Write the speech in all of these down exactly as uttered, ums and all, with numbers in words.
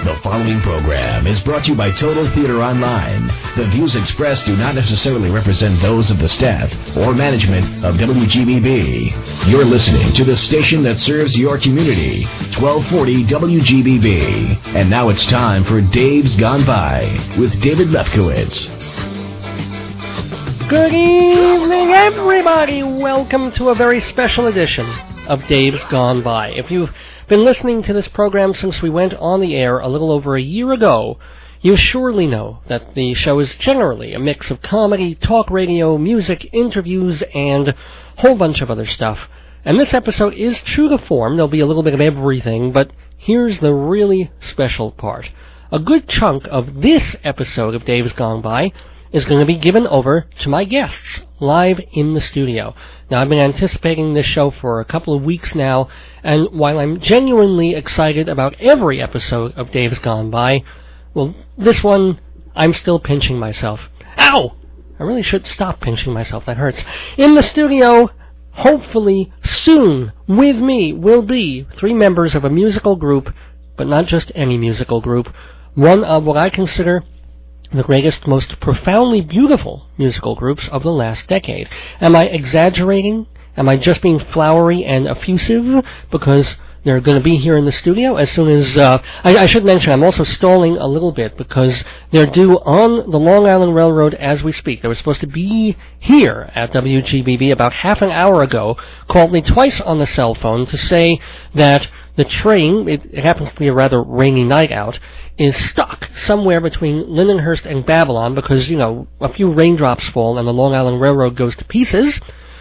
The following program is brought to you by Total Theater Online. The views expressed do not necessarily represent those of the staff or management of W G B B. You're listening to the station that serves your community, twelve forty W G B B. And now it's time for Dave's Gone By with David Lefkowitz. Good evening, everybody. Welcome to a very special edition of Dave's Gone By. If you've been listening to this program since we went on the air a little over a year ago, you surely know that the show is generally a mix of comedy, talk radio, music, interviews, and a whole bunch of other stuff. And this episode is true to form. There'll be a little bit of everything, but here's the really special part. A good chunk of this episode of Dave's Gone By is going to be given over to my guests live in the studio. Now, I've been anticipating this show for a couple of weeks now, and while I'm genuinely excited about every episode of Dave's Gone By, well, this one, I'm still pinching myself. Ow! I really should stop pinching myself. That hurts. In the studio, hopefully soon, with me, will be three members of a musical group, but not just any musical group, one of what I consider the greatest, most profoundly beautiful musical groups of the last decade. Am I exaggerating? Am I just being flowery and effusive because they're going to be here in the studio as soon as... Uh, I, I should mention, I'm also stalling a little bit because they're due on the Long Island Railroad as we speak. They were supposed to be here at W G B B about half an hour ago, called me twice on the cell phone to say that the train, it, it happens to be a rather rainy night out, is stuck somewhere between Lindenhurst and Babylon because, you know, a few raindrops fall and the Long Island Railroad goes to pieces.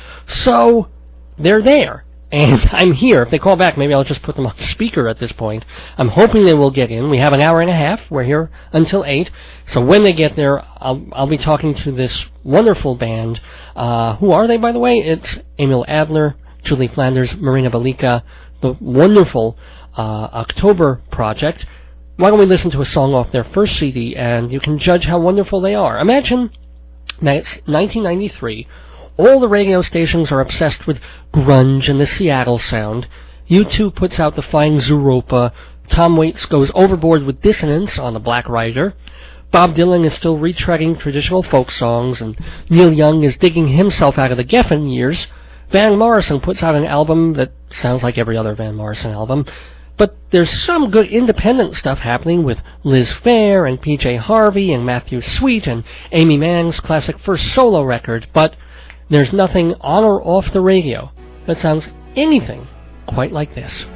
So they're there. And I'm here. If they call back, maybe I'll just put them on speaker at this point. I'm hoping they will get in. We have an hour and a half. We're here until eight. So when they get there, I'll, I'll be talking to this wonderful band. Uh, who are they, by the way? It's Emil Adler, Julie Flanders, Marina Belika, the wonderful uh, October Project. Why don't we listen to a song off their first C D, and you can judge how wonderful they are. Imagine that it's nineteen ninety-three. All the radio stations are obsessed with grunge and the Seattle sound. U two puts out the fine Zooropa. Tom Waits goes overboard with dissonance on the Black Rider. Bob Dylan is still retreading traditional folk songs, and Neil Young is digging himself out of the Geffen years. Van Morrison puts out an album that sounds like every other Van Morrison album. But there's some good independent stuff happening with Liz Phair and P J Harvey and Matthew Sweet and Amy Mann's classic first solo record. But there's nothing on or off the radio that sounds anything quite like this.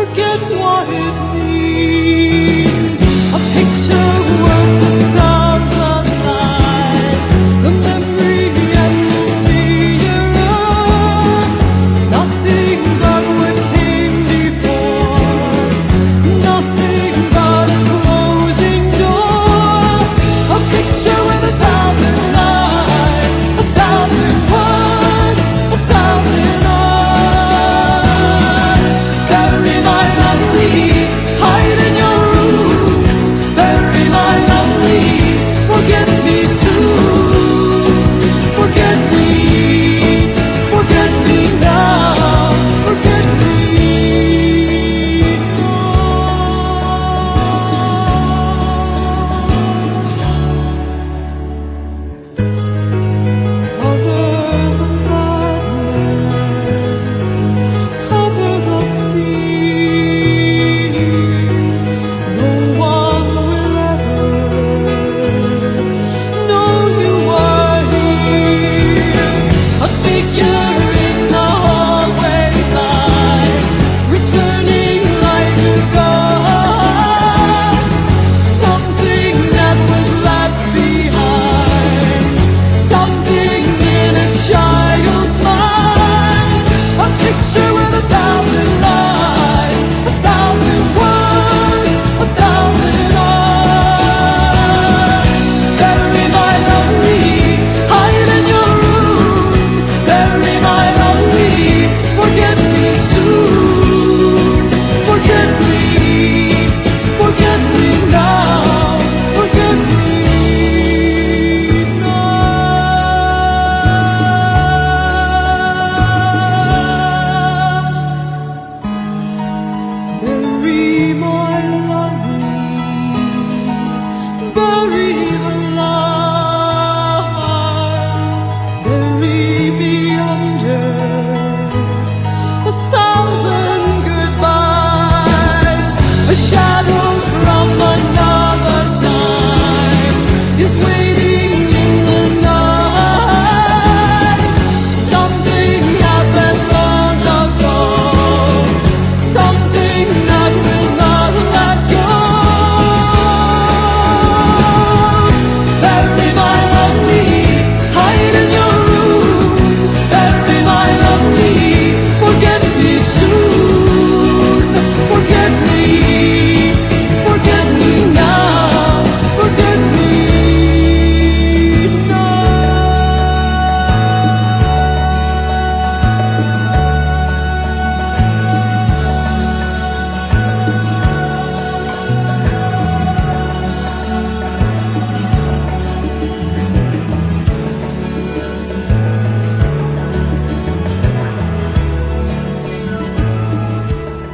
What it means, a picture worth a thousand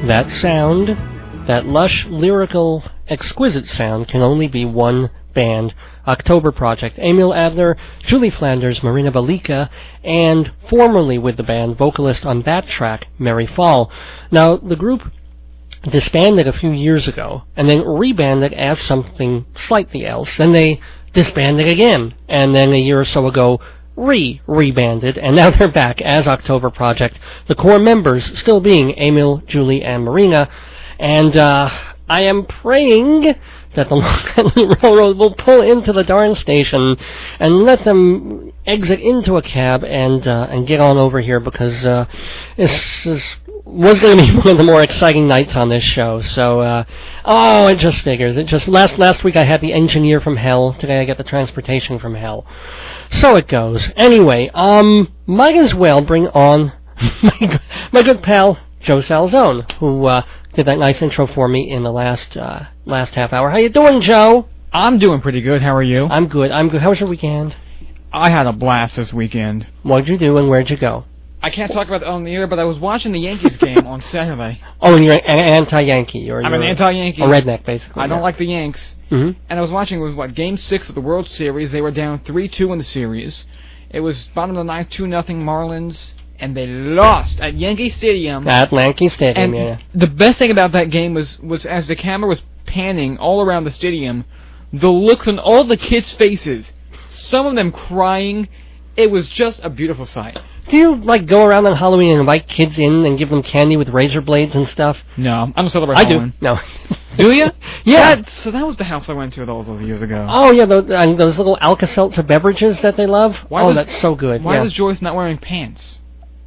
That sound, that lush, lyrical, exquisite sound can only be one band. October Project. Emil Adler, Julie Flanders, Marina Balika, and formerly with the band, vocalist on that track, Mary Fall. Now, the group disbanded a few years ago, and then rebanded as something slightly else. Then they disbanded again, and then a year or so ago, re-rebanded, and now they're back as October Project. The core members still being Emil, Julie, and Marina. And uh, I am praying that the Long Island Railroad will pull into the darn station and let them exit into a cab and uh, and get on over here, because uh, this is, was going to be one of the more exciting nights on this show. So, uh, oh, it just figures. It just last last week I had the engineer from hell. Today I get the transportation from hell. So it goes. Anyway, um, might as well bring on my, my good pal Joe Salzone, who uh, did that nice intro for me in the last uh, last half hour. How you doing, Joe? I'm doing pretty good. How are you? I'm good. I'm good. How was your weekend? I had a blast this weekend. What'd you do and where'd you go? I can't talk about it on the air, but I was watching the Yankees game on Saturday. Oh, and you're an anti-Yankee. You're, I'm you're an anti-Yankee. A redneck, basically. I don't yeah. like the Yanks. Mm-hmm. And I was watching, it was, what, Game six of the World Series. They were down three two in the series. It was bottom of the ninth, two nothing Marlins, and they lost at Yankee Stadium. At Yankee Stadium, and yeah. The best thing about that game was, was as the camera was panning all around the stadium, the looks on all the kids' faces, some of them crying. It was just a beautiful sight. Do you, like, go around on Halloween and invite kids in and give them candy with razor blades and stuff? No, I don't celebrate I Halloween. do. No. Do you? Yeah. That, so that was the house I went to all those years ago. Oh, yeah, those, and those little Alka-Seltzer beverages that they love. Why oh, was, that's so good. Why yeah. was Joyce not wearing pants?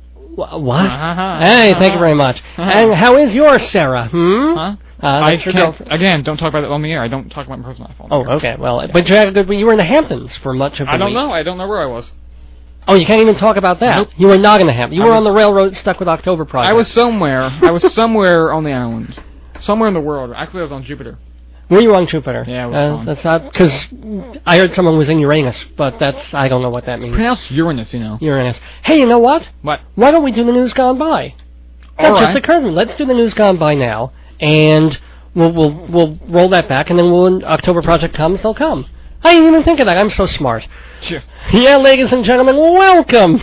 Wh- what? Uh-huh. Hey, uh-huh. thank you very much. Uh-huh. And how is yours, Sarah? Hmm? Huh? Uh, I that's your can't, girlfriend. again, don't talk about it on the air. I don't talk about my personal life on the Oh, air. okay. Well, yeah. But you had a good. You were in the Hamptons for much of the I don't week. know. I don't know where I was. Oh, you can't even talk about that. Nope. You were not in the Hamptons. You I were was, on the railroad stuck with October Project. I was somewhere. I was somewhere on the island. Somewhere in the world. Actually, I was on Jupiter. Were you on Jupiter? Yeah, it was uh, fun. That's not because I heard someone was in Uranus, but that's I don't know what that means. Pronounced Uranus, you know. Uranus. Hey, you know what? What? Why don't we do the news gone by? That All just right. occurred to me. Let's do the news gone by now, and we'll we'll we'll roll that back, and then when October Project comes, they'll come. I didn't even think of that. I'm so smart. Sure. Yeah, ladies and gentlemen, welcome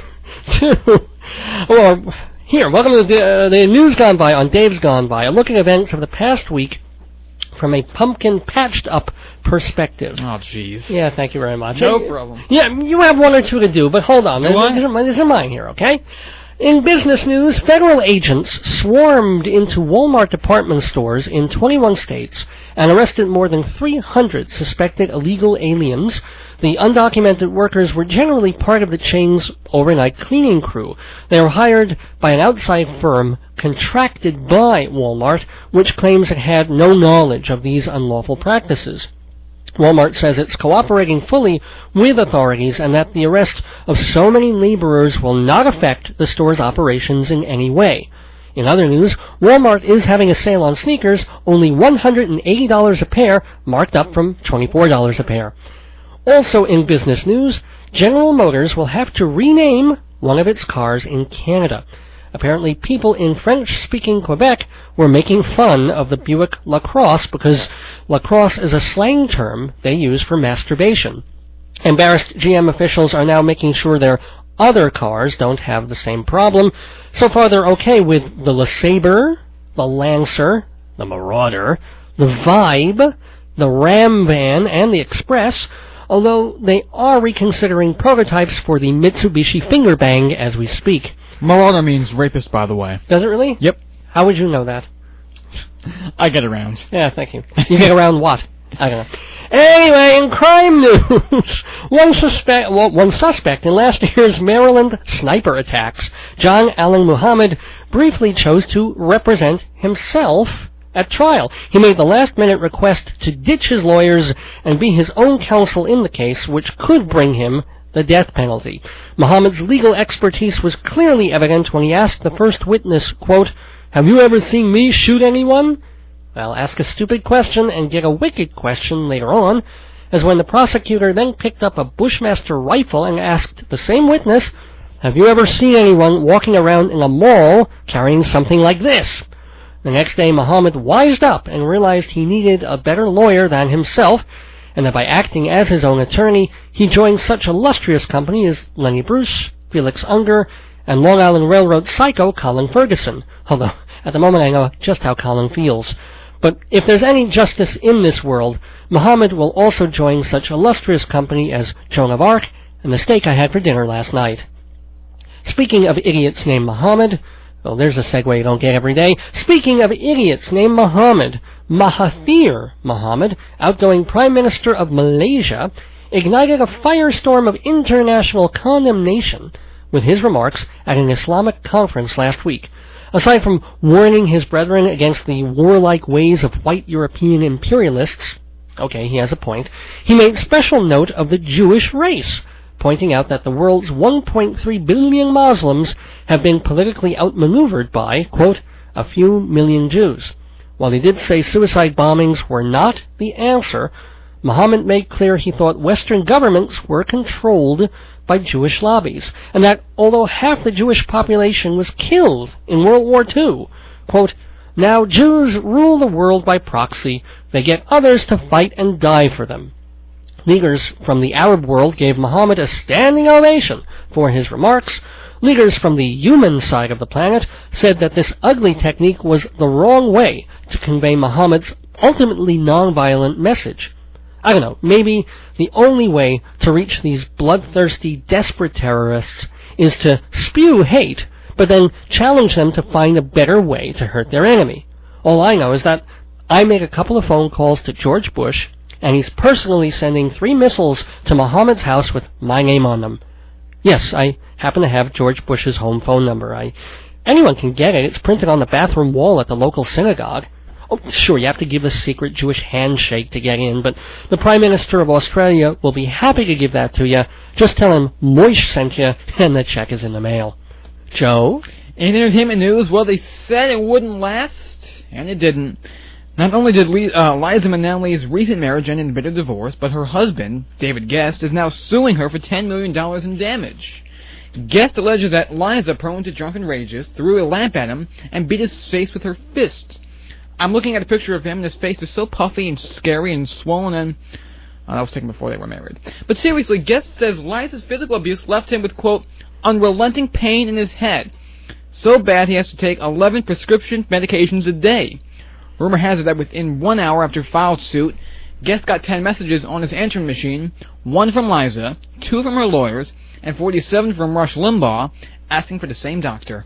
to or here. Welcome to the, uh, the news gone by on Dave's Gone By, a look at events of the past week from a pumpkin patched up perspective. Oh, jeez. Yeah, thank you very much. No Uh, problem. Yeah, you have one or two to do, but hold on. Do These I? are, these, are mine, these are mine here, okay? In business news, federal agents swarmed into Walmart department stores in twenty-one states and arrested more than three hundred suspected illegal aliens. The undocumented workers were generally part of the chain's overnight cleaning crew. They were hired by an outside firm contracted by Walmart, which claims it had no knowledge of these unlawful practices. Walmart says it's cooperating fully with authorities and that the arrest of so many laborers will not affect the store's operations in any way. In other news, Walmart is having a sale on sneakers, only one hundred eighty dollars a pair, marked up from twenty-four dollars a pair. Also in business news, General Motors will have to rename one of its cars in Canada. Apparently, people in French-speaking Quebec were making fun of the Buick LaCrosse because LaCrosse is a slang term they use for masturbation. Embarrassed G M officials are now making sure their other cars don't have the same problem. So far, they're okay with the LeSabre, the Lancer, the Marauder, the Vibe, the Ram van, and the Express, although they are reconsidering prototypes for the Mitsubishi Fingerbang as we speak. Marauder means rapist, by the way. Does it really? Yep. How would you know that? I get around. Yeah, thank you. You get around what? I don't know. Anyway, in crime news, one suspect, well, one suspect in last year's Maryland sniper attacks, John Allen Muhammad, briefly chose to represent himself at trial. He made the last-minute request to ditch his lawyers and be his own counsel in the case, which could bring him the death penalty. Muhammad's legal expertise was clearly evident when he asked the first witness, quote, "Have you ever seen me shoot anyone?" Well, ask a stupid question and get a wicked question later on, as when the prosecutor then picked up a Bushmaster rifle and asked the same witness, "Have you ever seen anyone walking around in a mall carrying something like this?" The next day, Muhammad wised up and realized he needed a better lawyer than himself, and that by acting as his own attorney, he joined such illustrious company as Lenny Bruce, Felix Unger, and Long Island Railroad psycho Colin Ferguson, although at the moment I know just how Colin feels. But if there's any justice in this world, Muhammad will also join such illustrious company as Joan of Arc and the steak I had for dinner last night. Speaking of idiots named Muhammad, well, there's a segue you don't get every day. Speaking of idiots named Muhammad, Mahathir Mohamad, outgoing Prime Minister of Malaysia, ignited a firestorm of international condemnation with his remarks at an Islamic conference last week. Aside from warning his brethren against the warlike ways of white European imperialists, okay, he has a point, he made special note of the Jewish race, pointing out that the world's one point three billion Muslims have been politically outmaneuvered by, quote, a few million Jews. While he did say suicide bombings were not the answer, Muhammad made clear he thought Western governments were controlled by Jewish lobbies, and that although half the Jewish population was killed in World War Two, quote, now Jews rule the world by proxy. They get others to fight and die for them. Leaders from the Arab world gave Muhammad a standing ovation for his remarks. Leaders from the human side of the planet said that this ugly technique was the wrong way to convey Muhammad's ultimately nonviolent message. I don't know, maybe the only way to reach these bloodthirsty, desperate terrorists is to spew hate, but then challenge them to find a better way to hurt their enemy. All I know is that I made a couple of phone calls to George Bush, and he's personally sending three missiles to Muhammad's house with my name on them. Yes, I happen to have George Bush's home phone number. I, anyone can get it. It's printed on the bathroom wall at the local synagogue. Oh, sure, you have to give a secret Jewish handshake to get in, but the Prime Minister of Australia will be happy to give that to you. Just tell him Moish sent you, and the check is in the mail. Joe? In entertainment news, well, they said it wouldn't last, and it didn't. Not only did uh, Liza Minnelli's recent marriage end in a bitter divorce, but her husband, David Guest, is now suing her for ten million dollars in damage. Guest alleges that Liza, prone to drunken rages, threw a lamp at him and beat his face with her fists. I'm looking at a picture of him, and his face is so puffy and scary and swollen, and... Oh, that was taken before they were married. But seriously, Guest says Liza's physical abuse left him with, quote, unrelenting pain in his head. So bad he has to take eleven prescription medications a day. Rumor has it that within one hour after filed suit, Guest got ten messages on his answering machine, one from Liza, two from her lawyers, and forty-seven from Rush Limbaugh, asking for the same doctor.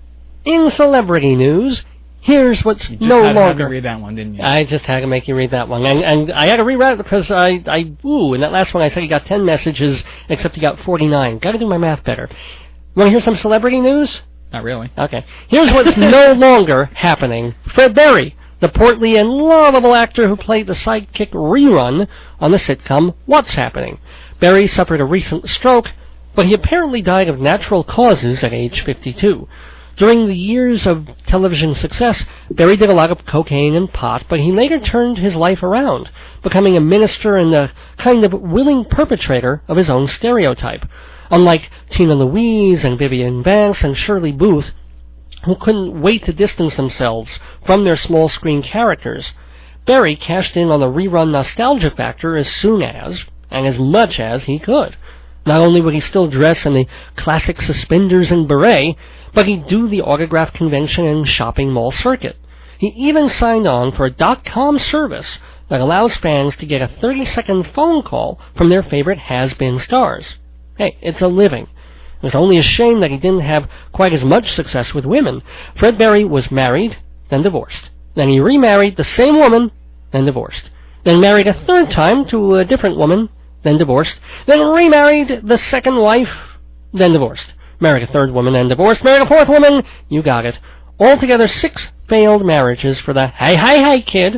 In celebrity news, here's what's you just no had longer... to read that one, didn't you? I just had to make you read that one. And, and I had to rewrite it because I, I... Ooh, in that last one I said you got ten messages, except you got forty-nine. Got to do my math better. Want to hear some celebrity news? Not really. Okay. Here's what's no longer happening. Fred Berry, the portly and lovable actor who played the sidekick Rerun on the sitcom What's Happening. Berry suffered a recent stroke, but he apparently died of natural causes at age fifty-two. During the years of television success, Berry did a lot of cocaine and pot, but he later turned his life around, becoming a minister and a kind of willing perpetrator of his own stereotype. Unlike Tina Louise and Vivian Vance and Shirley Booth, who couldn't wait to distance themselves from their small-screen characters, Berry cashed in on the Rerun nostalgia factor as soon as, and as much as, he could. Not only would he still dress in the classic suspenders and beret, but he'd do the autograph convention and shopping mall circuit. He even signed on for a dot-com service that allows fans to get a thirty-second phone call from their favorite has-been stars. Hey, it's a living. It was only a shame that he didn't have quite as much success with women. Fred Berry was married, then divorced. Then he remarried the same woman, then divorced. Then married a third time to a different woman, then divorced. Then remarried the second wife, then divorced. Married a third woman, then divorced. Married a fourth woman, you got it. Altogether six failed marriages for the hey, hey, hey kid.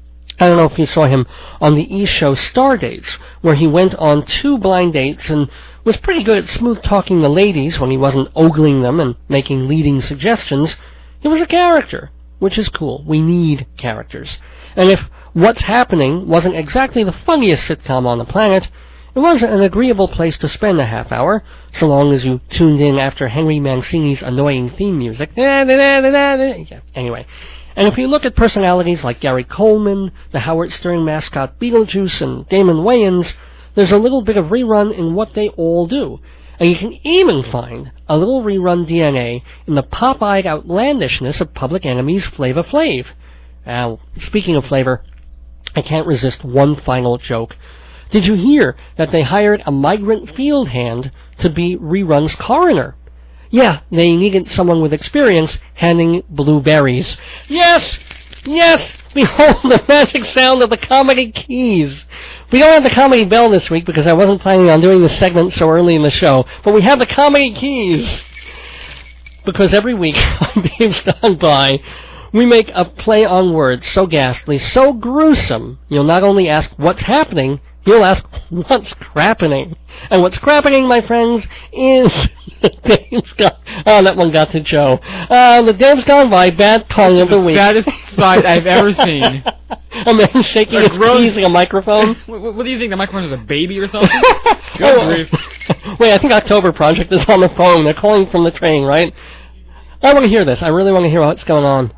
I don't know if you saw him on the E! show Star Dates, where he went on two blind dates and was pretty good at smooth-talking the ladies when he wasn't ogling them and making leading suggestions. He was a character, which is cool. We need characters. And if What's Happening wasn't exactly the funniest sitcom on the planet, it was an agreeable place to spend a half hour, so long as you tuned in after Henry Mancini's annoying theme music. Yeah, anyway. And if you look at personalities like Gary Coleman, the Howard Stern mascot Beetlejuice, and Damon Wayans, there's a little bit of rerun in what they all do. And you can even find a little rerun D N A in the pop-eyed outlandishness of Public Enemy's Flavor Flav. Now, speaking of flavor, I can't resist one final joke. Did you hear that they hired a migrant field hand to be Rerun's coroner? Yeah, they needed someone with experience handing blueberries. Yes! Yes! Behold the magic sound of the comedy keys. We don't have the comedy bell this week because I wasn't planning on doing this segment so early in the show, but we have the comedy keys. Because every week on Dave's Gone By, we make a play on words so ghastly, so gruesome, you'll not only ask what's happening, you'll ask what's crappening. And what's crappening, my friends, is Dave's Gone... Oh, that one got to Joe. Uh, the Dave's Gone By Bad Pun of the, the Week. Saddest sight I've ever seen. A man shaking his keys like a microphone. What, what do you think, the microphone is a baby or something? Good oh, grief. Wait, I think October Project is on the phone. They're calling from the train, right? I want to hear this. I really want to hear what's going on.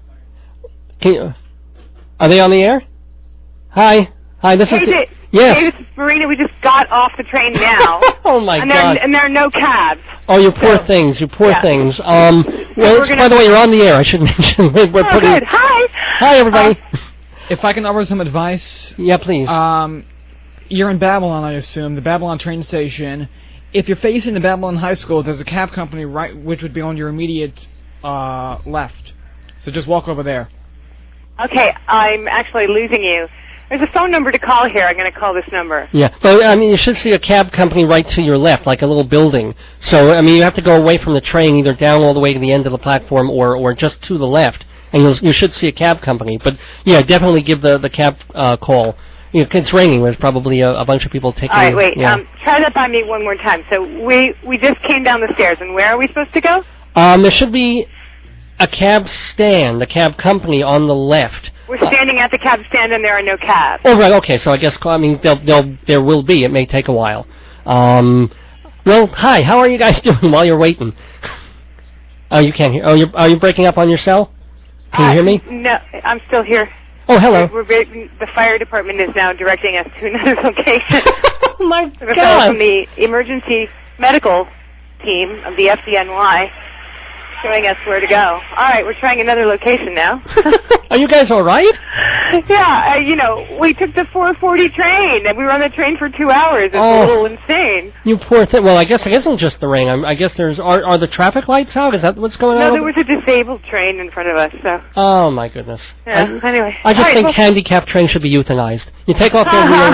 Can you, are they on the air? Hi. Hi, this hey, is... Dave, yes. Hey, this is Marina. We just got off the train now. Oh, my and God. There, and there are no cabs. Oh, you poor so, things. You poor yeah. things. Um, well, gonna, by the way, you're on the air. I should mention. We're, we're oh, putting, good. Hi. Hi, everybody. Uh, If I can offer some advice... Yeah, please. Um, you're in Babylon, I assume, the Babylon train station. If you're facing the Babylon High School, there's a cab company right, which would be on your immediate uh, left. So just walk over there. Okay, I'm actually losing you. There's a phone number to call here. I'm going to call this number. Yeah, but I mean, you should see a cab company right to your left, like a little building. So, I mean, you have to go away from the train, either down all the way to the end of the platform or, or just to the left, and you'll, you should see a cab company. But, yeah, definitely give the, the cab uh, call. You know, it's raining. There's probably a, a bunch of people taking... All right, wait. Yeah. Um, try that by me one more time. So we, we just came down the stairs, and where are we supposed to go? Um, there should be a cab stand, a cab company on the left. We're standing at the cab stand, and there are no cabs. Oh, right, okay, so I guess, I mean, they'll, they'll, there will be. It may take a while. Um, well, hi, how are you guys doing while you're waiting? Oh, you can't hear. Oh, you're, are you breaking up on your cell? Can uh, you hear me? No, I'm still here. Oh, hello. We're, we're, the fire department is now directing us to another location. Oh, my the God. From the emergency medical team of the F D N Y. Showing us where to go. All right, we're trying another location now. Are you guys all right? Yeah, uh, you know, we took the four forty train, and we were on the train for two hours. It's oh, a little insane. You poor thing. Well, I guess I guess it's just the rain. I'm, I guess there's are are the traffic lights out? Is that what's going no, on? No, there was a disabled train in front of us. So. Oh my goodness. Yeah. I, anyway, I just right, think well, handicapped trains should be euthanized. You take off their wheels.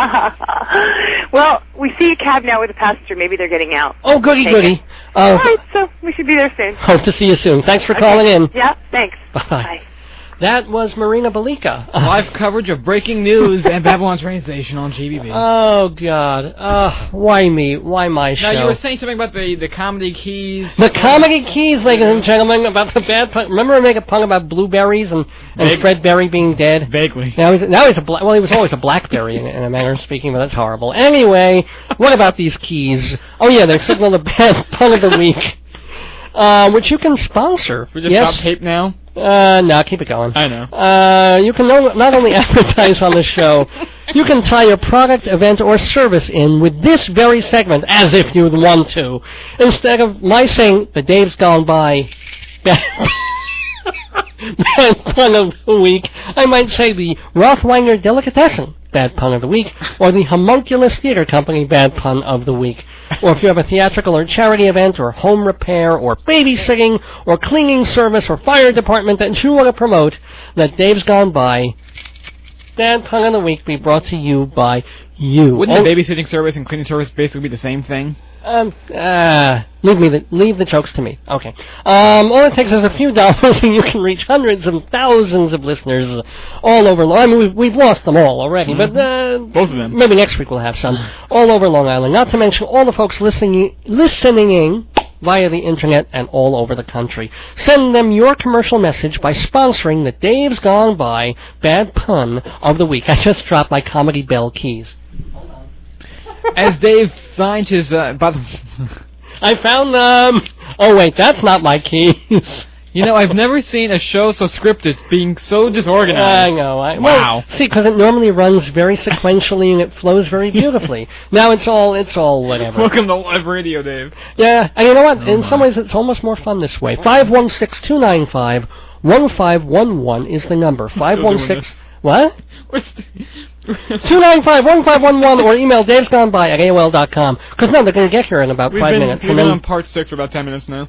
Well, we see a cab now with a passenger. Maybe they're getting out. Oh, goody, goody. Uh, All right, so we should be there soon. Hope to see you soon. Thanks for okay. calling in. Yeah, thanks. Bye. Bye. That was Marina Belika. Live coverage of breaking news at Babylon train station on G B B. Oh, God. Uh, why me? Why my show? Now, you were saying something about the, the comedy keys. The comedy keys, ladies and gentlemen, about the bad pun. Remember I make a pun about blueberries and, and Vague. Fred Berry being dead? Vaguely. Now he's, now he's a bla- well, he was always a blackberry in, in a manner of speaking, but that's horrible. Anyway, what about these keys? Oh, yeah, they're signal the bad pun of the week, uh, which you can sponsor. We just yes? stop tape now? Uh, no, keep it going. I know. Uh, you can no, not only advertise on the show, you can tie your product, event, or service in with this very segment, as if you'd want to. Instead of my saying, the Dave's Gone By bad pun of the week, I might say the Rothweiler Delicatessen bad pun of the week, or the Homunculus Theater Company bad pun of the week. Or if you have a theatrical or charity event, or home repair, or babysitting, or cleaning service, or fire department that you want to promote, that Dave's Gone By bad pun of the week be brought to you by you. Wouldn't oh, the babysitting service and cleaning service basically be the same thing? Um, uh, leave me the, leave the jokes to me. Okay. Um, all it takes is a few dollars and you can reach hundreds of thousands of listeners all over Long Island. I mean, we've, we've lost them all already, mm-hmm. but, uh... both of them. Maybe next week we'll have some. All over Long Island. Not to mention all the folks listening, listening in via the internet and all over the country. Send them your commercial message by sponsoring the Dave's Gone By Bad Pun of the Week. I just dropped my comedy bell keys. As Dave finds his, uh, by the I found them. Oh wait, that's not my keys. You know, I've never seen a show so scripted, being so disorganized. I know. I, Wow. Well, see, because it normally runs very sequentially and it flows very beautifully. Now it's all it's all whatever. Welcome to live radio, Dave. Yeah, and you know what? Oh In my. some ways, it's almost more fun this way. five one six, two nine five, one five one one is the number. five one six... What? two nine five, one five one one or email davesgoneby at A O L dot com. Because, no, they're going to get here in about We've five been, minutes. We've and been then... on part six for about ten minutes now.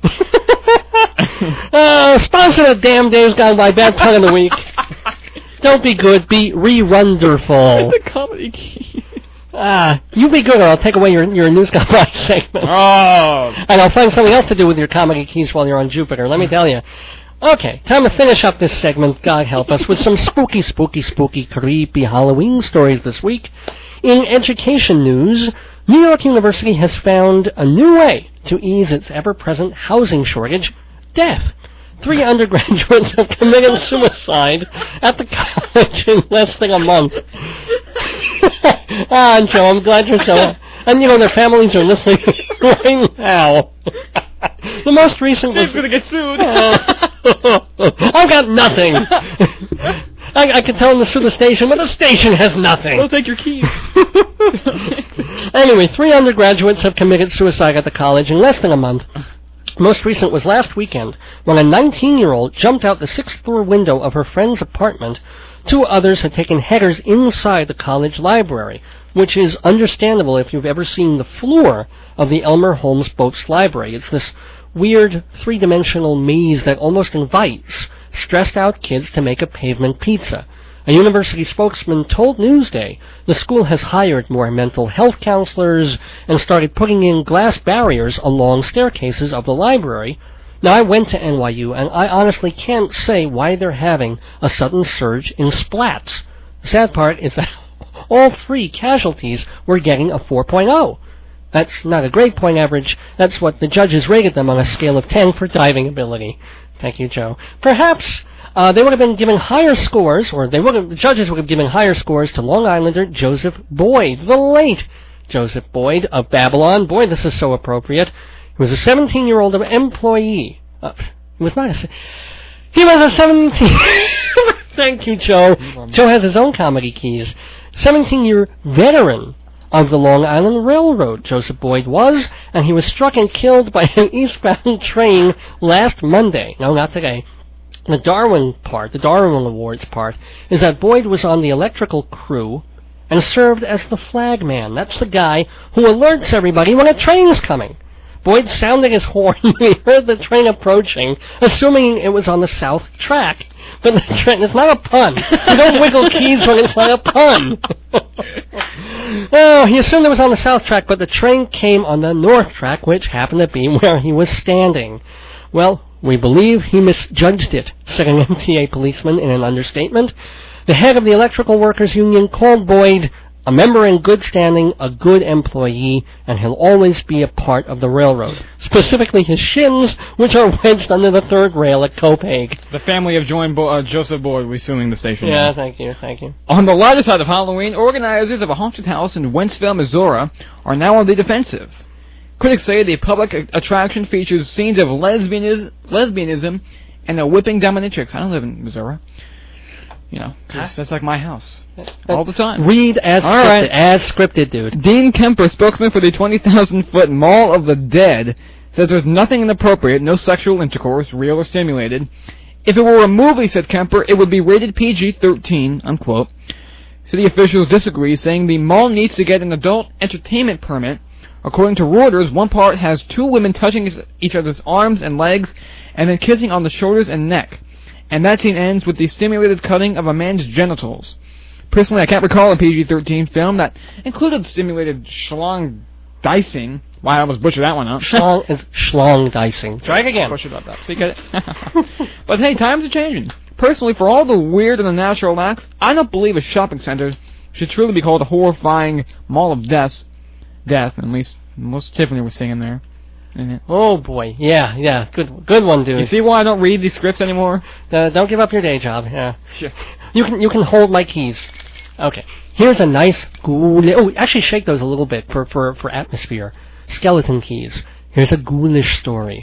uh, sponsor of Damn Dave's Gone By, bad pun of the week. Don't be good, be re-wonderful. The comedy key. Ah, you be good or I'll take away your your News Gone By segment. Oh. And I'll find something else to do with your comedy keys while you're on Jupiter, let me tell you. Okay, time to finish up this segment, God help us, with some spooky, spooky, spooky, creepy Halloween stories this week. In education news, New York University has found a new way to ease its ever-present housing shortage, death. Three undergraduates have committed suicide at the college in less than a month. Ah, Joe, I'm glad you're so... And, you know, their families are listening right now. The most recent was... Dave's gonna get sued. I've got nothing. I, I can tell them to sue the station, but the station has nothing. We'll take your keys. Anyway, three undergraduates have committed suicide at the college in less than a month. Most recent was last weekend, when a nineteen-year-old jumped out the sixth-floor window of her friend's apartment. Two others had taken headers inside the college library, which is understandable if you've ever seen the floor of the Elmer Holmes Boats Library. It's this weird three-dimensional maze that almost invites stressed-out kids to make a pavement pizza. A university spokesman told Newsday the school has hired more mental health counselors and started putting in glass barriers along staircases of the library. Now, I went to N Y U, and I honestly can't say why they're having a sudden surge in splats. The sad part is that all three casualties were getting a four point oh. That's not a grade point average. That's what the judges rated them on a scale of ten for diving ability. Thank you, Joe. Perhaps uh, they would have been given higher scores, or they would have, the judges would have given higher scores to Long Islander Joseph Boyd, the late Joseph Boyd of Babylon. Boy, this is so appropriate. He was a seventeen-year-old employee. Uh, he was not a... He was a seventeen... Thank you, Joe. Joe has his own comedy keys. seventeen-year veteran of the Long Island Railroad, Joseph Boyd was, and he was struck and killed by an eastbound train last Monday. No, not today. The Darwin part, the Darwin Awards part, is that Boyd was on the electrical crew and served as the flag man. That's the guy who alerts everybody when a train is coming. Boyd sounded his horn when he heard the train approaching, assuming it was on the south track. But the train, it's not a pun. You don't wiggle keys when it's not a pun. Oh, he assumed it was on the south track, but the train came on the north track, which happened to be where he was standing. Well, we believe he misjudged it, said an M T A policeman in an understatement. The head of the Electrical Workers Union called Boyd a member in good standing, a good employee, and he'll always be a part of the railroad. Specifically his shins, which are wedged under the third rail at Copaig. The family of Join Bo- uh, Joseph Boyd will be suing the station. Yeah, now. thank you, thank you. On the lighter side of Halloween, organizers of a haunted house in Wentzville, Missouri, are now on the defensive. Critics say the public a- attraction features scenes of lesbianism, lesbianism and a whipping dominatrix. I don't live in Missouri. You know, 'cause that's like my house. All the time. Read as All scripted, right. as scripted, dude. Dean Kemper, spokesman for the twenty thousand foot Mall of the Dead, says there's nothing inappropriate, no sexual intercourse, real or simulated. If it were a movie, said Kemper, it would be rated P G thirteen, unquote. City officials disagree, saying the mall needs to get an adult entertainment permit. According to Reuters, one part has two women touching each other's arms and legs and then kissing on the shoulders and neck. And that scene ends with the simulated cutting of a man's genitals. Personally, I can't recall a P G thirteen film that included simulated schlong dicing. Wow, I almost butchered that one up. Schlong is schlong dicing. Try it again. Butchered up that. So you get it? But hey, times are changing. Personally, for all the weird and unnatural acts, I don't believe a shopping center should truly be called a horrifying mall of death. Death, at least most Tiffany was singing there. It? Oh boy, yeah, yeah, good, good one, dude. You see why I don't read these scripts anymore? Uh, don't give up your day job. Yeah, Sure. you can, you can hold my keys. Okay, here's a nice ghoulish. Oh, actually, shake those a little bit for for for atmosphere. Skeleton keys. Here's a ghoulish story.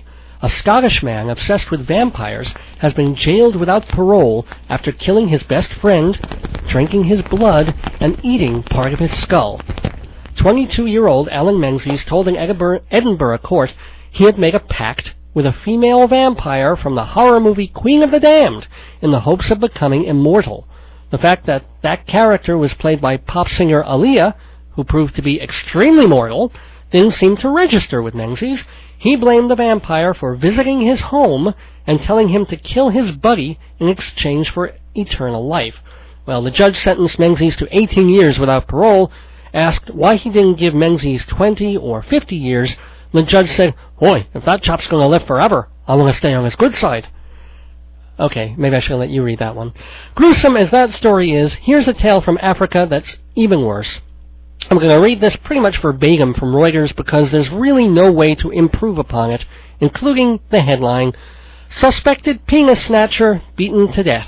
A Scottish man obsessed with vampires has been jailed without parole after killing his best friend, drinking his blood, and eating part of his skull. twenty-two-year-old Alan Menzies told an Edinburgh, Edinburgh court he had made a pact with a female vampire from the horror movie Queen of the Damned in the hopes of becoming immortal. The fact that that character was played by pop singer Aaliyah, who proved to be extremely mortal, didn't seem to register with Menzies. He blamed the vampire for visiting his home and telling him to kill his buddy in exchange for eternal life. Well, the judge sentenced Menzies to eighteen years without parole. Asked why he didn't give Menzies twenty or fifty years, the judge said, "Boy, if that chop's going to live forever, I want to stay on his good side." Okay, maybe I should let you read that one. Gruesome as that story is, here's a tale from Africa that's even worse. I'm going to read this pretty much verbatim from Reuters because there's really no way to improve upon it, including the headline, "Suspected penis snatcher beaten to death."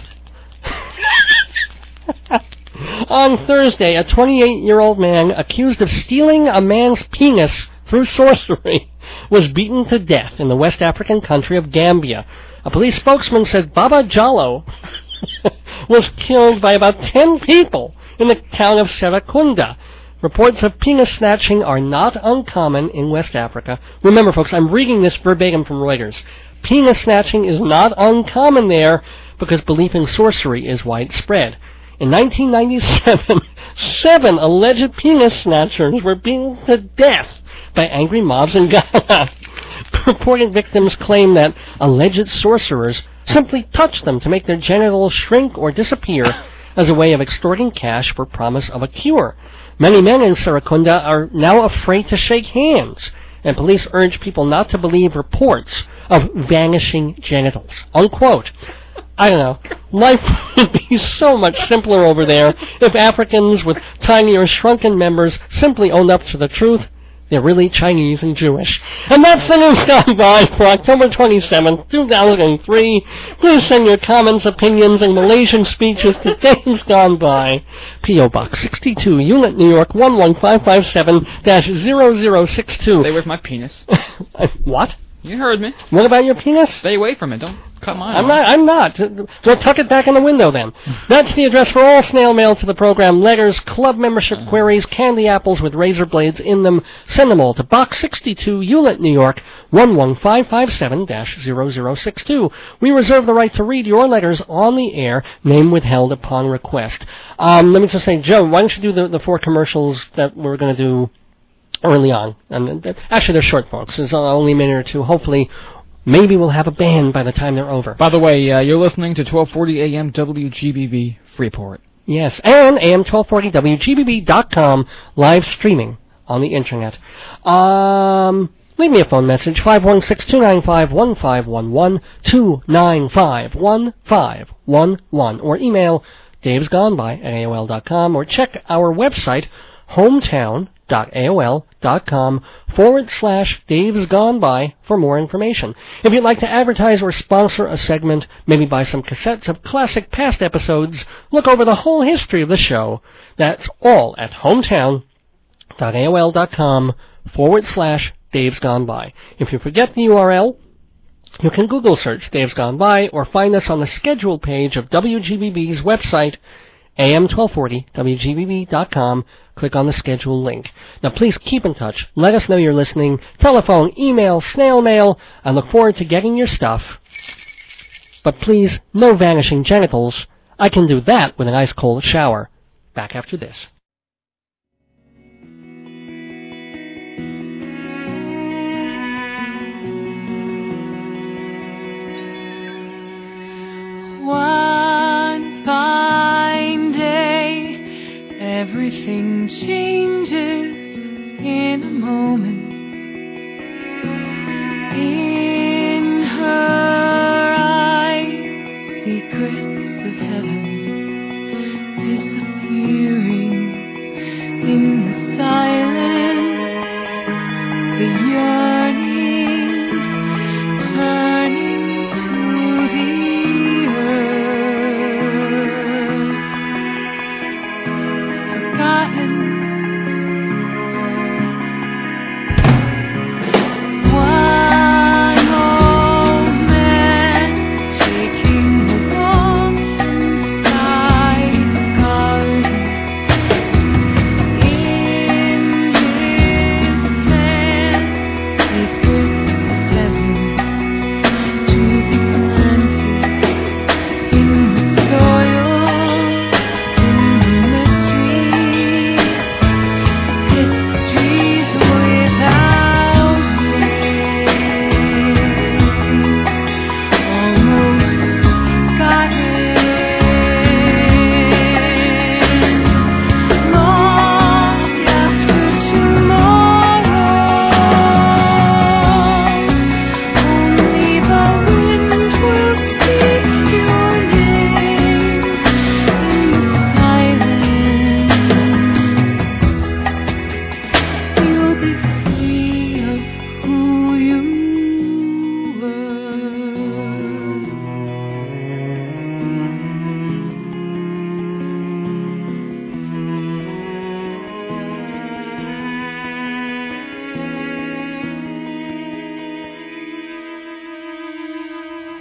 On Thursday, a twenty-eight-year-old man accused of stealing a man's penis through sorcery was beaten to death in the West African country of Gambia. A police spokesman said Baba Jallo was killed by about ten people in the town of Serakunda. Reports of penis snatching are not uncommon in West Africa. Remember, folks, I'm reading this verbatim from Reuters. Penis snatching is not uncommon there because belief in sorcery is widespread. In nineteen ninety-seven, seven alleged penis snatchers were beaten to death by angry mobs in Ghana. Reported victims claim that alleged sorcerers simply touched them to make their genitals shrink or disappear as a way of extorting cash for promise of a cure. Many men in Serakunda are now afraid to shake hands, and police urge people not to believe reports of vanishing genitals. Unquote. I don't know. Life would be so much simpler over there if Africans with tiny or shrunken members simply owned up to the truth. They're really Chinese and Jewish. And that's the news gone by for October twenty-seventh, two thousand three. Please send your comments, opinions, and Malaysian speeches to Days Gone By. P O. Box sixty-two, Unit, New York, one one five five seven dash zero zero six two. Stay with my penis. What? You heard me. What about your penis? Stay away from it. Don't cut mine I'm off. not. I'm not. Well, tuck it back in the window then. That's the address for all snail mail to the program. Letters, club membership uh-huh. queries, candy apples with razor blades in them. Send them all to Box sixty-two, Hewlett, New York, one one five five seven dash zero zero six two. We reserve the right to read your letters on the air, name withheld upon request. Um, let me just say, Joe, why don't you do the, the four commercials that we're going to do early on? And uh, actually, they're short, folks. It's only a minute or two. Hopefully, maybe we'll have a band by the time they're over. By the way, uh, you're listening to twelve forty A M W G B B Freeport. Yes, and A M twelve forty W G B B dot com live streaming on the internet. Um, leave me a phone message, five one six, two nine five, one five one one, two nine five, one five one one, or email davesgoneby at A O L dot com, or check our website, hometown dot A O L dot com forward slash Dave's Gone By for more information. If you'd like to advertise or sponsor a segment, maybe buy some cassettes of classic past episodes, look over the whole history of the show. That's all at hometown dot A O L dot com forward slash Dave's Gone By. If you forget the U R L, you can Google search Dave's Gone By or find us on the schedule page of W G B B's website, A M twelve forty W G B B dot com. Click on the schedule link. Now, please keep in touch. Let us know you're listening. Telephone, email, snail mail. I look forward to getting your stuff. But please, no vanishing genitals. I can do that with an ice cold shower. Back after this. One fine day, everything changes in a moment. In her eyes, secrets of heaven disappearing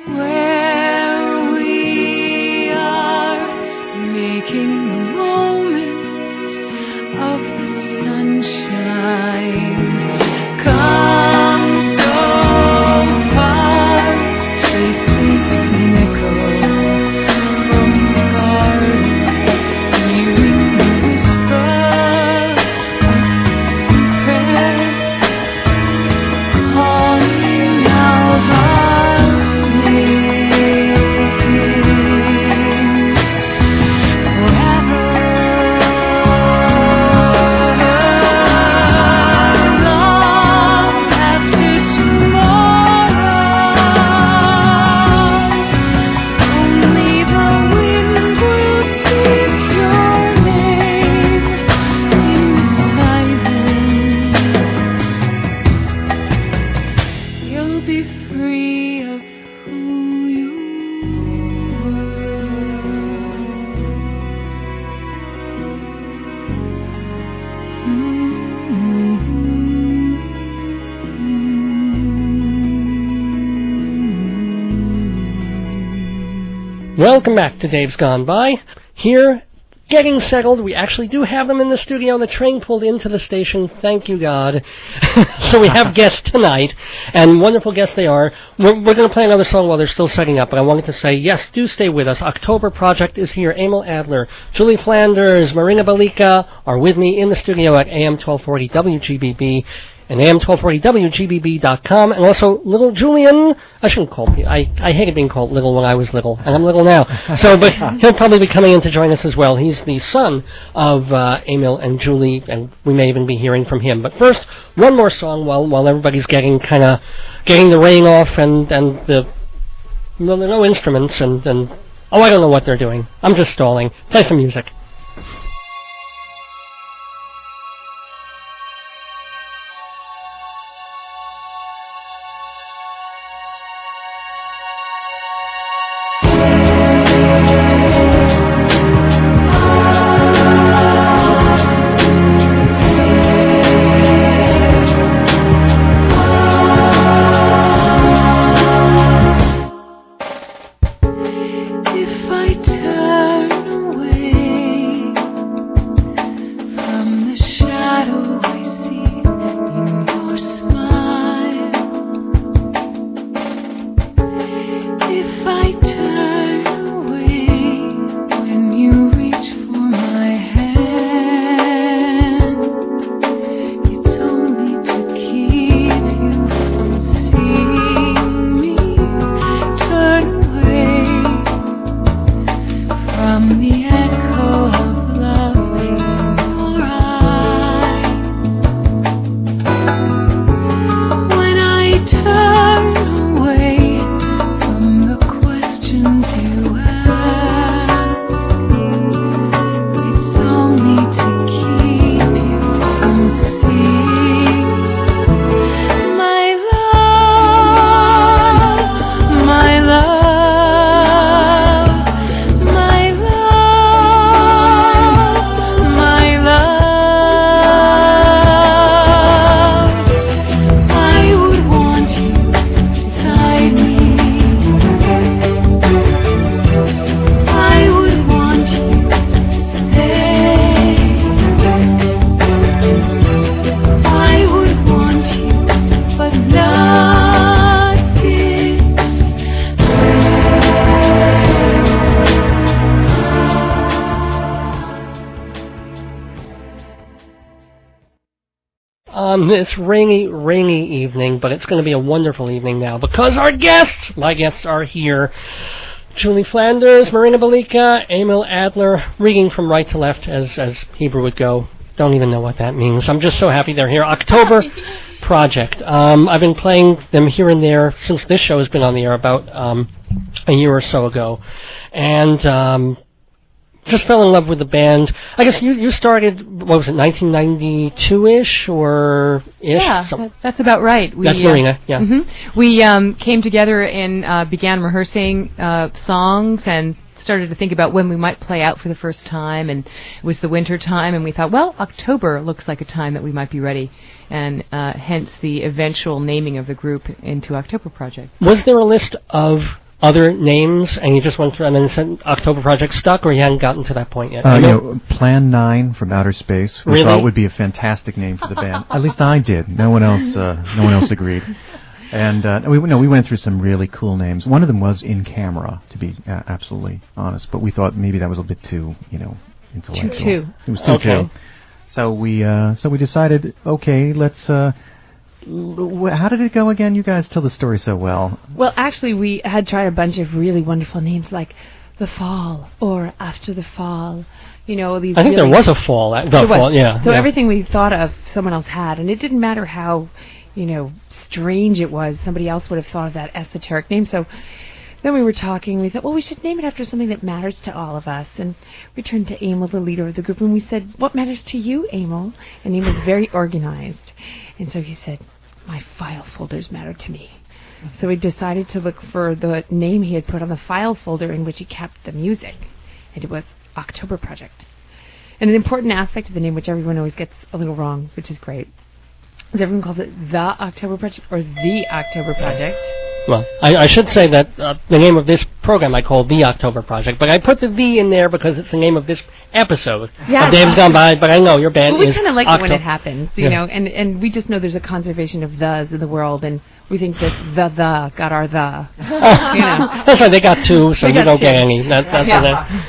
where we are making the moments of the sunshine. Come so far, chasing an echo from the garden, hearing the whisper of the secret, calling out our names. Forever, long after tomorrow, only the wind will speak your name in silence. You'll be free of who you Welcome back to Dave's Gone By. Here, getting settled. We actually do have them in the studio. The train pulled into the station. Thank you, God. So we have guests tonight, and wonderful guests they are. We're, we're going to play another song while they're still setting up, but I wanted to say, yes, do stay with us. October Project is here. Emil Adler, Julie Flanders, Marina Balika are with me in the studio at A M twelve forty W G B B. And A M twelve forty W G B B dot com, and also little Julian. I shouldn't call him. I, I hated being called little when I was little, and I'm little now. So, but he'll probably be coming in to join us as well. He's the son of uh, Emil and Julie, and we may even be hearing from him. But first, one more song while while everybody's getting kind of getting the rain off and and the no, no instruments and and oh, I don't know what they're doing. I'm just stalling. Play some music. if I turn away from the shadow I see in your smile, if I turn away when you reach for my hand, it's only to keep you from seeing me turn away from the echo of love in your eyes. When I turn away from the questions you ask, it's only to keep you from seeing my love, my love, my love, my love. I would want you beside me. I would want you to stay. I would want you, but not this On this rainy, rainy evening, but it's going to be a wonderful evening now because our guests, my guests are here. Julie Flanders, Marina Balika, Emil Adler, rigging from right to left as, as Hebrew would go. Don't even know what that means. I'm just so happy they're here. October Project. Um, I've been playing them here and there since this show has been on the air about um, a year or so ago. And um, just fell in love with the band. I guess you, you started, what was it, nineteen ninety-two-ish or ish? Yeah, Some- that- that's about right. We, That's Marina, yeah. hmm We um, came together and uh, began rehearsing uh, songs and started to think about when we might play out for the first time, and it was the winter time, and we thought, well, October looks like a time that we might be ready, and uh, hence the eventual naming of the group into October Project. Was there a list of other names, and you just went through and then said October Project stuck, or you hadn't gotten to that point yet? Uh, you you know? know, Plan nine from Outer Space, we Really? thought would be a fantastic name for the band. At least I did. No one else. Uh, no one else agreed. And uh, we no, we went through some really cool names. One of them was In Camera, to be uh, absolutely honest. But we thought maybe that was a bit too, you know, intellectual. Too too. It was too Okay. too. So we uh, so we decided, okay, let's. Uh, l- how did it go again? You guys tell the story so well. Well, actually, we had tried a bunch of really wonderful names like The Fall or After the Fall. You know, these. I think really there was a fall. The There was. fall, yeah. So yeah. everything we thought of, someone else had, and it didn't matter how, you know, strange it was. Somebody else would have thought of that esoteric name. So then we were talking. We thought, well, we should name it after something that matters to all of us. And we turned to Emil, the leader of the group, and we said, "What matters to you, Emil?" And he was very organized, and so he said, "My file folders matter to me." So we decided to look for the name he had put on the file folder in which he kept the music, and it was October Project. And an important aspect of the name, which everyone always gets a little wrong, which is great, is everyone calls it The October Project or The October Project. Well, I, I should say that uh, the name of this program I call The October Project, but I put the V in there because it's the name of this episode Yeah. of Dave's Gone By, but I know your band Well, we is kind of like Octo- it when it happens, you Yeah. know, and, and we just know there's a conservation of thes in the world, and we think that the the got our the. you know. That's right, they got two, so We you got don't two. get any. That, that's Yeah. that.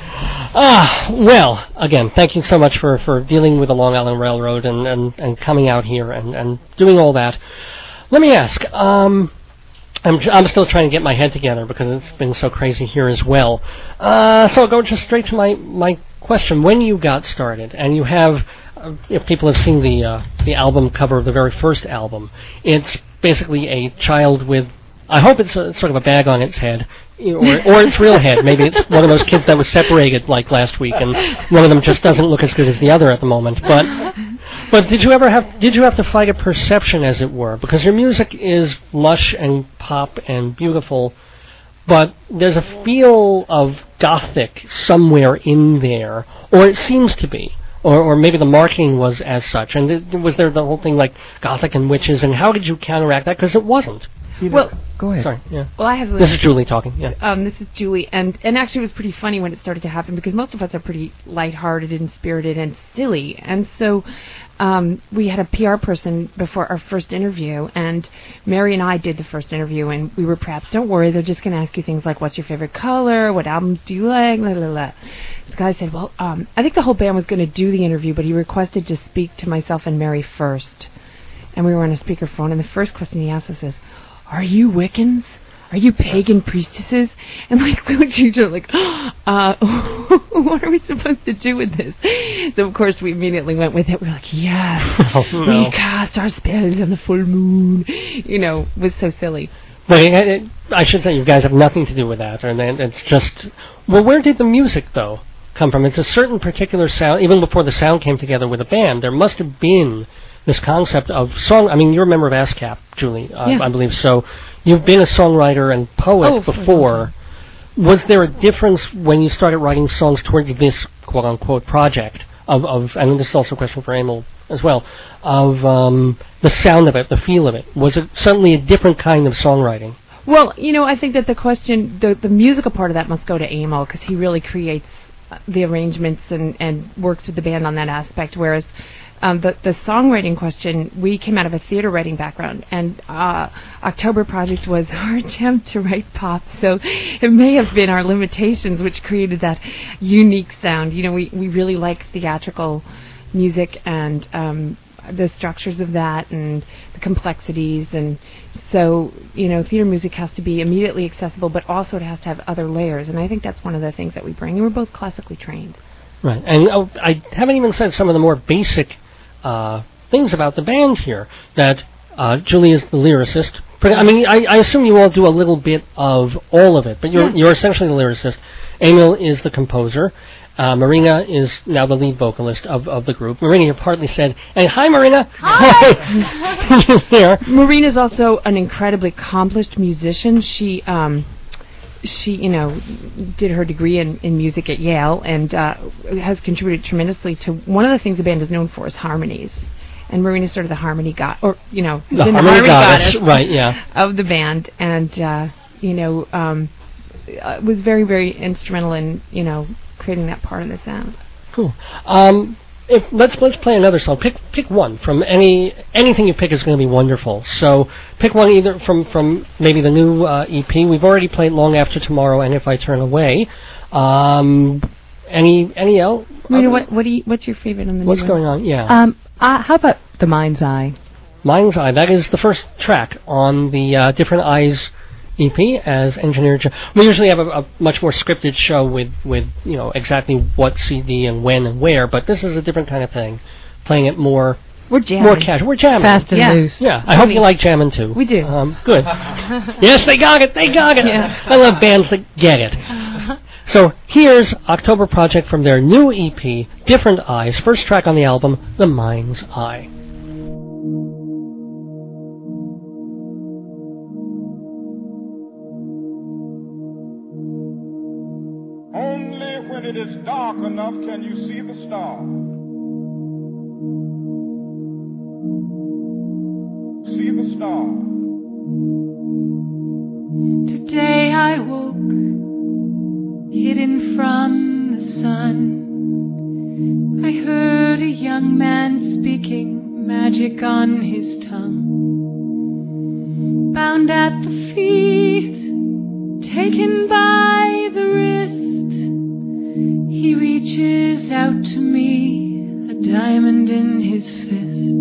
Ah, well, again, thank you so much for, for dealing with the Long Island Railroad and, and, and coming out here and, and doing all that. Let me ask, um, I'm, I'm still trying to get my head together because it's been so crazy here as well. Uh, so I'll go just straight to my, my question. When you got started, and you have, uh, if people have seen the uh, the album cover of the very first album, it's basically a child with, I hope it's a, sort of a bag on its head, or, or its real head. Maybe it's one of those kids that was separated like last week, and one of them just doesn't look as good as the other at the moment. But but did you ever have did you have to fight a perception, as it were? Because your music is lush and pop and beautiful, but there's a feel of gothic somewhere in there, or it seems to be. Or, or maybe the marketing was as such. And th- was there the whole thing like gothic and witches, and how did you counteract that? Because it wasn't. You know, Well, go ahead. Sorry, yeah. Well, I have. This is Julie talking, yeah. Um, this is Julie, and and actually it was pretty funny when it started to happen because most of us are pretty lighthearted and spirited and silly, and so um, we had a P R person before our first interview, and Mary and I did the first interview, and we were prepped. Don't worry, they're just going to ask you things like, "What's your favorite color? What albums do you like?" La la la. The guy said, "Well, um, I think the whole band was going to do the interview, but he requested to speak to myself and Mary first." And we were on a speakerphone, and the first question he asked us is, "Are you Wiccans? Are you pagan priestesses?" And like we looked at each other like, uh, what are we supposed to do with this? So of course we immediately went with it. We were like, yes, Oh, no. we cast our spells on the full moon. You know, it was so silly. But it, it, I should say you guys have nothing to do with that, and then it's just, well, where did the music though come from? It's a certain particular sound. Even before the sound came together with the band, there must have been this concept of song. I mean, you're a member of ASCAP, Julie, uh, Yeah. I believe. So you've been a songwriter and poet Oh, for a long before. Was there a difference when you started writing songs towards this quote-unquote project of, of and this is also a question for Emil as well, of um, the sound of it, the feel of it? Was it certainly a different kind of songwriting? Well, you know, I think that the question, the, the musical part of that must go to Emil because he really creates uh, the arrangements and, and works with the band on that aspect, whereas um, the, the songwriting question, we came out of a theater writing background, and uh, October Project was our attempt to write pop, so it may have been our limitations which created that unique sound. You know, we, we really like theatrical music and um, the structures of that and the complexities, and so, you know, theater music has to be immediately accessible, but also it has to have other layers, and I think that's one of the things that we bring. And we're both classically trained. Right, and oh, I haven't even said some of the more basic uh, things about the band here. That uh, Julie is the lyricist. I mean, I, I assume you all do a little bit of all of it, but you're Yeah. you're essentially the lyricist. Emil is the composer. Uh, Marina is now the lead vocalist of, of the group. Marina, you partly said, "Hey, hi, Marina." Hi. Here. Marina's also an incredibly accomplished musician. She, um, she, you know, did her degree in, in music at Yale and uh, has contributed tremendously to one of the things the band is known for is harmonies. And Marina's sort of the harmony god, or you know, The been harmony goddess, goddess right? Yeah. of the band, and uh, you know, um, uh, was very, very instrumental in, you know, creating that part of the sound. Cool. Um, if let's let's play another song. Pick pick one from any anything you pick is going to be wonderful. So pick one either from from maybe the new uh, E P. We've already played Long After Tomorrow and If I Turn Away. Um, any any else? Rita, what what do you, what's your favorite on the What's new going one? on? Yeah. Um, uh, how about The Mind's Eye? Mind's Eye. That is the first track on the uh, Different Eyes E P as engineer. Jo- we usually have a, a much more scripted show with, with you know exactly what C D and when and where, but this is a different kind of thing, playing it more We're jamming. more casual. We're jamming. Fast and Yeah. loose. Yeah, I hope you like jamming too. We do. Um, good. Yes, they got it. They got it. Yeah. I love bands that get it. So here's October Project from their new E P, Different Eyes. First track on the album, The Mind's Eye. Only when it is dark enough can you see the stars. See the stars. Today I woke, hidden from the sun. I heard a young man speaking, magic on his tongue. Bound at the feet, taken by the wrist, he reaches out to me, a diamond in his fist.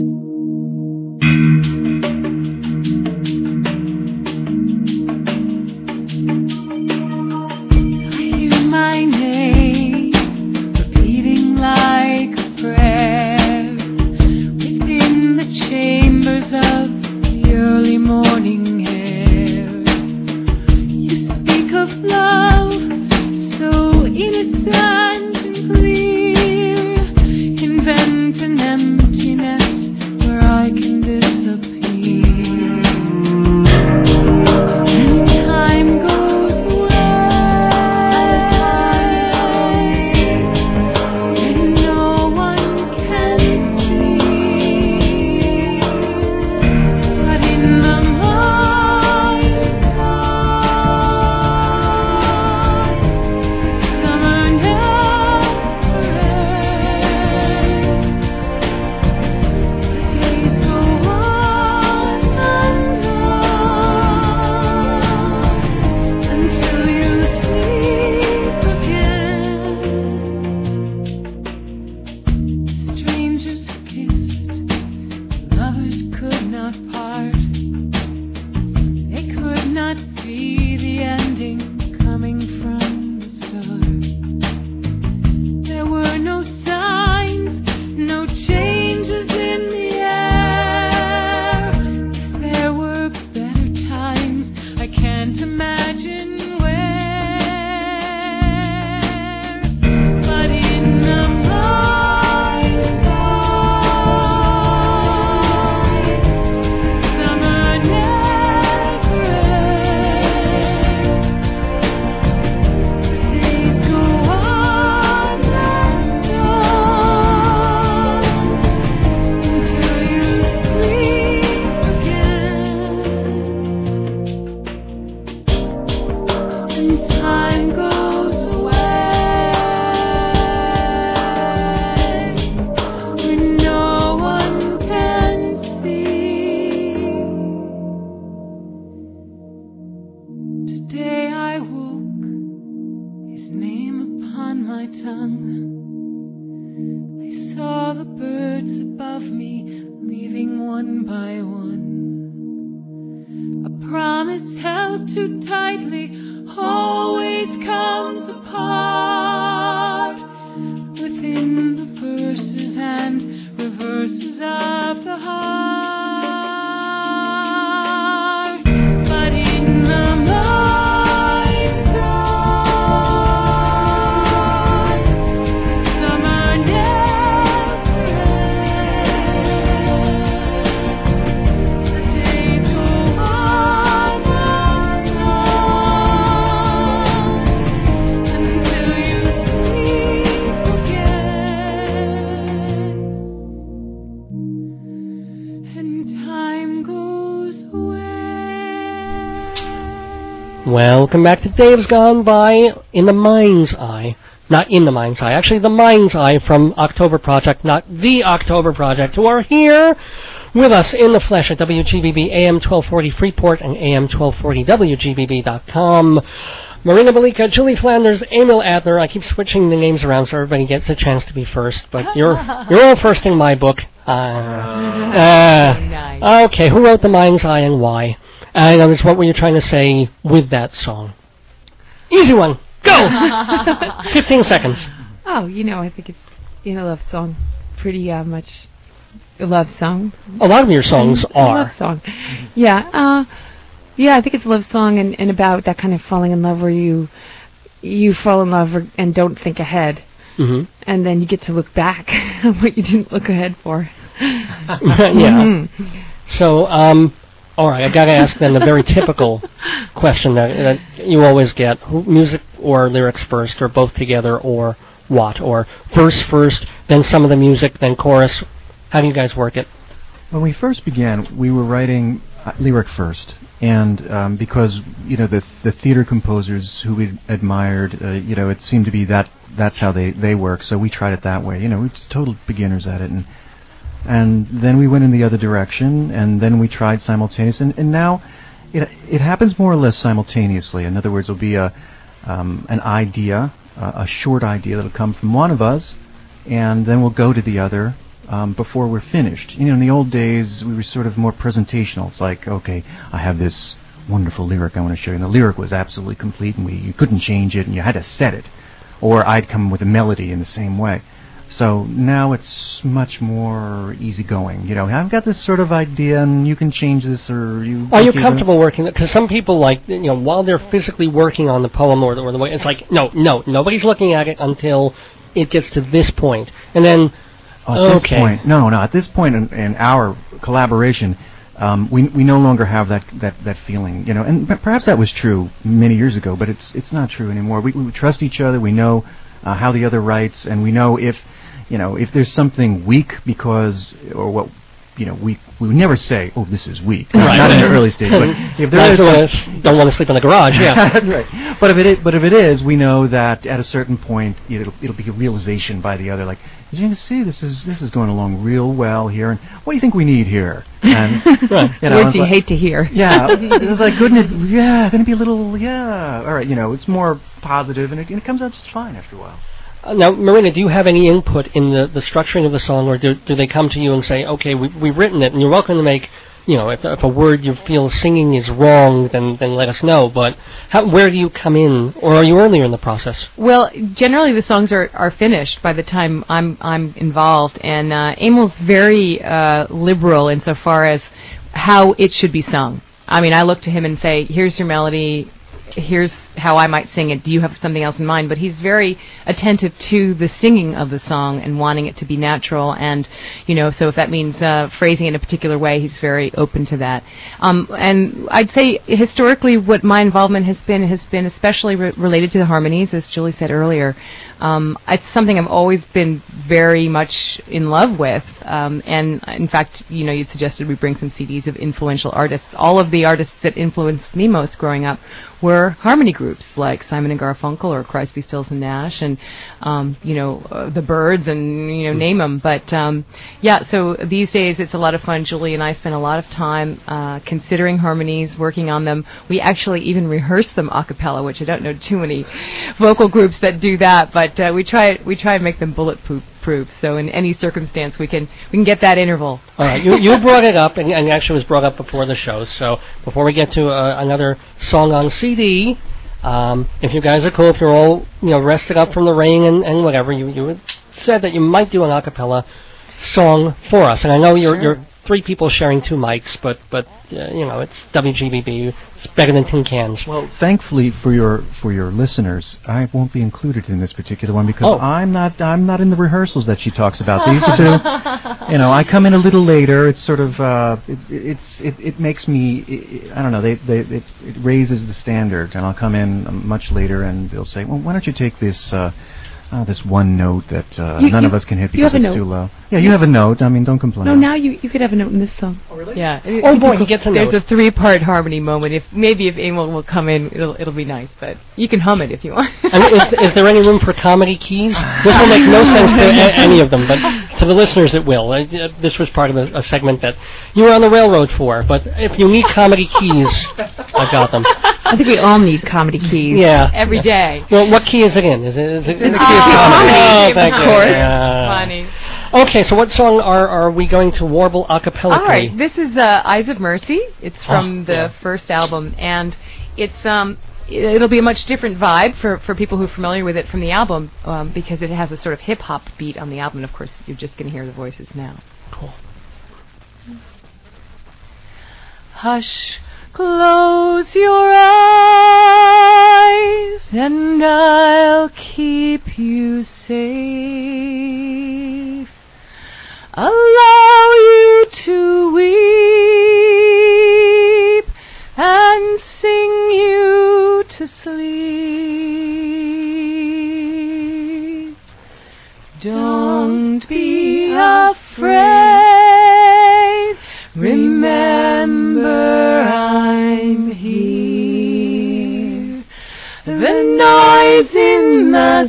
I hear my name repeating like a prayer within the chambers of the early morning air. You speak of love, so innocent and clear. Invent an emptiness where I can disappear. And time goes away, and no one can see. But in the mind's eye, summer never ends. The days go on and on until you sleep again. Strangers kissed, lovers could not part. They could not see the ending coming from the start. There were no signs, no changes in the air. If there were better times, I can't imagine where. But in the mind's eye, summer never ends. The days go on and on until you sleep again. And time goes away when no one can see. Today I woke, his name upon my tongue. I saw the birds above me leaving one by one. A promise held too tightly always comes apart within the verses and reverses of the heart. But in the mind's eye, summer never ends. The days go on and on Welcome back to Dave's Gone By in the Mind's Eye. Not in the Mind's Eye, actually the Mind's Eye from October Project, not the October Project, who are here with us in the flesh at W G B B A M twelve forty Freeport and A M twelve forty W G B B dot com. Marina Belika, Julie Flanders, Emil Adler. I keep switching the names around so everybody gets a chance to be first, but you're you're all first in my book. Uh, uh, nice. Okay, who wrote The Mind's Eye and why? And uh, what were you trying to say with that song? Easy one. Go! fifteen seconds. Oh, you know, I think it's you know, a love song. Pretty uh, much a love song. A lot of your songs a are. A love song. Yeah. Uh, yeah, I think it's a love song and, and about that kind of falling in love where you you fall in love or, and don't think ahead. Mm-hmm. And then you get to look back on what you didn't look ahead for. Yeah. Mm-hmm. So, um... all right, I've got to ask then the very typical question that, that you always get. Who, music or lyrics first, or both together, or what? Or verse first, then some of the music, then chorus. How do you guys work it? When we first began, we were writing uh, lyric first. And um, because, you know, the the theater composers who we admired, uh, you know, it seemed to be that that's how they, they work. So we tried it that way. You know, we're just total beginners at it. And And then we went in the other direction, and then we tried simultaneous, and, and now it it happens more or less simultaneously. In other words, there'll be a um, an idea, uh, a short idea that'll come from one of us, and then we'll go to the other um, before we're finished. You know, in the old days, we were sort of more presentational. It's like, okay, I have this wonderful lyric I want to show you, and the lyric was absolutely complete, and we you couldn't change it, and you had to set it, or I'd come with a melody in the same way. So now it's much more easygoing. You know, I've got this sort of idea, and you can change this, or you. Are you comfortable working? Because some people, like, you know, while they're physically working on the poem or the, or the way, it's like, no, no, nobody's looking at it until it gets to this point, and then. Oh, at okay. this point, no, no. At this point in, in our collaboration, um, we we no longer have that, that, that feeling. You know, and perhaps that was true many years ago, but it's it's not true anymore. We we trust each other. We know uh, how the other writes, and we know if. You know, if there's something weak because, or what, you know, we we would never say, oh, this is weak. Right. Not in the early stage. But if there is don't, some, don't want to sleep in the garage, yeah. That's right. But if it is, but if it is, we know that at a certain point, it'll it'll be a realization by the other, like, as you can see, this is this is going along real well here, and what do you think we need here? And right. you know, words you like, hate to hear. Yeah, it's like, couldn't it? Yeah, going to be a little, yeah. All right, you know, it's more positive, and it, and it comes out just fine after a while. Now, Marina, do you have any input in the, the structuring of the song, or do, do they come to you and say, okay, we, we've written it, and you're welcome to make, you know, if, if a word you feel singing is wrong, then, then let us know, but how, where do you come in, or are you earlier in the process? Well, generally the songs are, are finished by the time I'm I'm involved, and uh, Emil's very uh, liberal insofar as how it should be sung. I mean, I look to him and say, here's your melody, here's how I might sing it. Do you have something else in mind? But he's very attentive to the singing of the song and wanting it to be natural. And, you know, so if that means uh, phrasing it in a particular way, he's very open to that. Um, and I'd say historically what my involvement has been has been especially re- related to the harmonies, as Julie said earlier. Um, it's something I've always been very much in love with. Um, and, in fact, you know, you suggested we bring some C Ds of influential artists. All of the artists that influenced me most growing up were harmony groups like Simon and Garfunkel or Crosby, Stills and Nash, and um, you know uh, the Byrds, and you know name them. But um, yeah, so these days it's a lot of fun. Julie and I spend a lot of time uh, considering harmonies, working on them. We actually even rehearse them a cappella, which I don't know too many vocal groups that do that, but uh, we try we try and make them bulletproof. Proof. So in any circumstance, we can we can get that interval. All right, you you brought it up, and, and actually was brought up before the show. So before we get to uh, another song on C D, um, if you guys are cool, if you're all you know rested up from the rain and, and whatever, you you said that you might do an a cappella song for us. And I know you're sure. you're three people sharing two mics, but but uh, you know it's W G B B. It's better than tin cans. Well, thankfully for your for your listeners, I won't be included in this particular one because oh. I'm not I'm not in the rehearsals that she talks about. These two, you know, I come in a little later. It's sort of uh, it, it's it, it makes me it, I don't know. They they it, it raises the standard, and I'll come in much later, and they'll say, well, why don't you take this. Uh, uh, this one note that uh, You- none you- of us can hit you because have a it's too note. low. Yeah, you have a note. I mean, don't complain. No, now you you could have a note in this song. Oh, really? Yeah. Oh, boy, he gets a There's note. a three-part harmony moment. If maybe if Emil will come in, it'll it'll be nice. But you can hum it if you want. I mean, is, is there any room for comedy keys? This will make no sense to a- any of them, but to the listeners it will. Uh, this was part of a, a segment that you were on the railroad for, but if you need comedy keys, I've got them. I think we all need comedy keys. Yeah. Every yeah. day. Well, what key is it in? Is it, is it in the It's key of in comedy? comedy, Oh, thank of you. course. Yeah. Funny. Okay, so what song are, are we going to warble a cappella? All right, this is uh, Eyes of Mercy. It's from Oh, the yeah. first album, and it's um, it'll be a much different vibe for, for people who are familiar with it from the album, um, because it has a sort of hip hop beat on the album. And of course, you're just going to hear the voices now. Cool. Hush, close your eyes, and I'll keep you safe. Allow you to weep and sing you to sleep. Don't be afraid. Remember, I'm here. The noise in the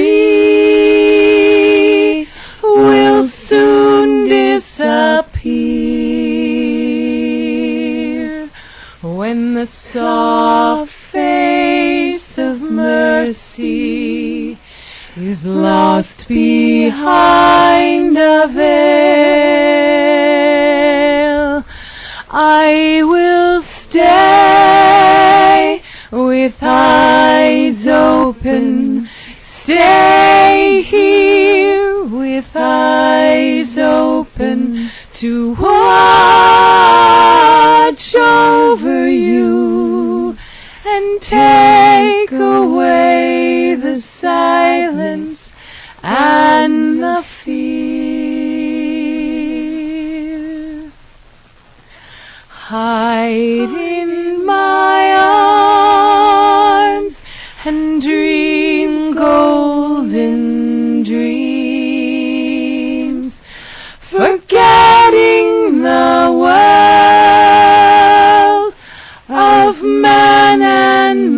street will soon disappear when the soft face of mercy is lost behind a veil. I will stay with eyes open, stay here with eyes open to watch over you and take away the silence and the fear. Hide in my arms and dream golden dreams, forgetting the world of man and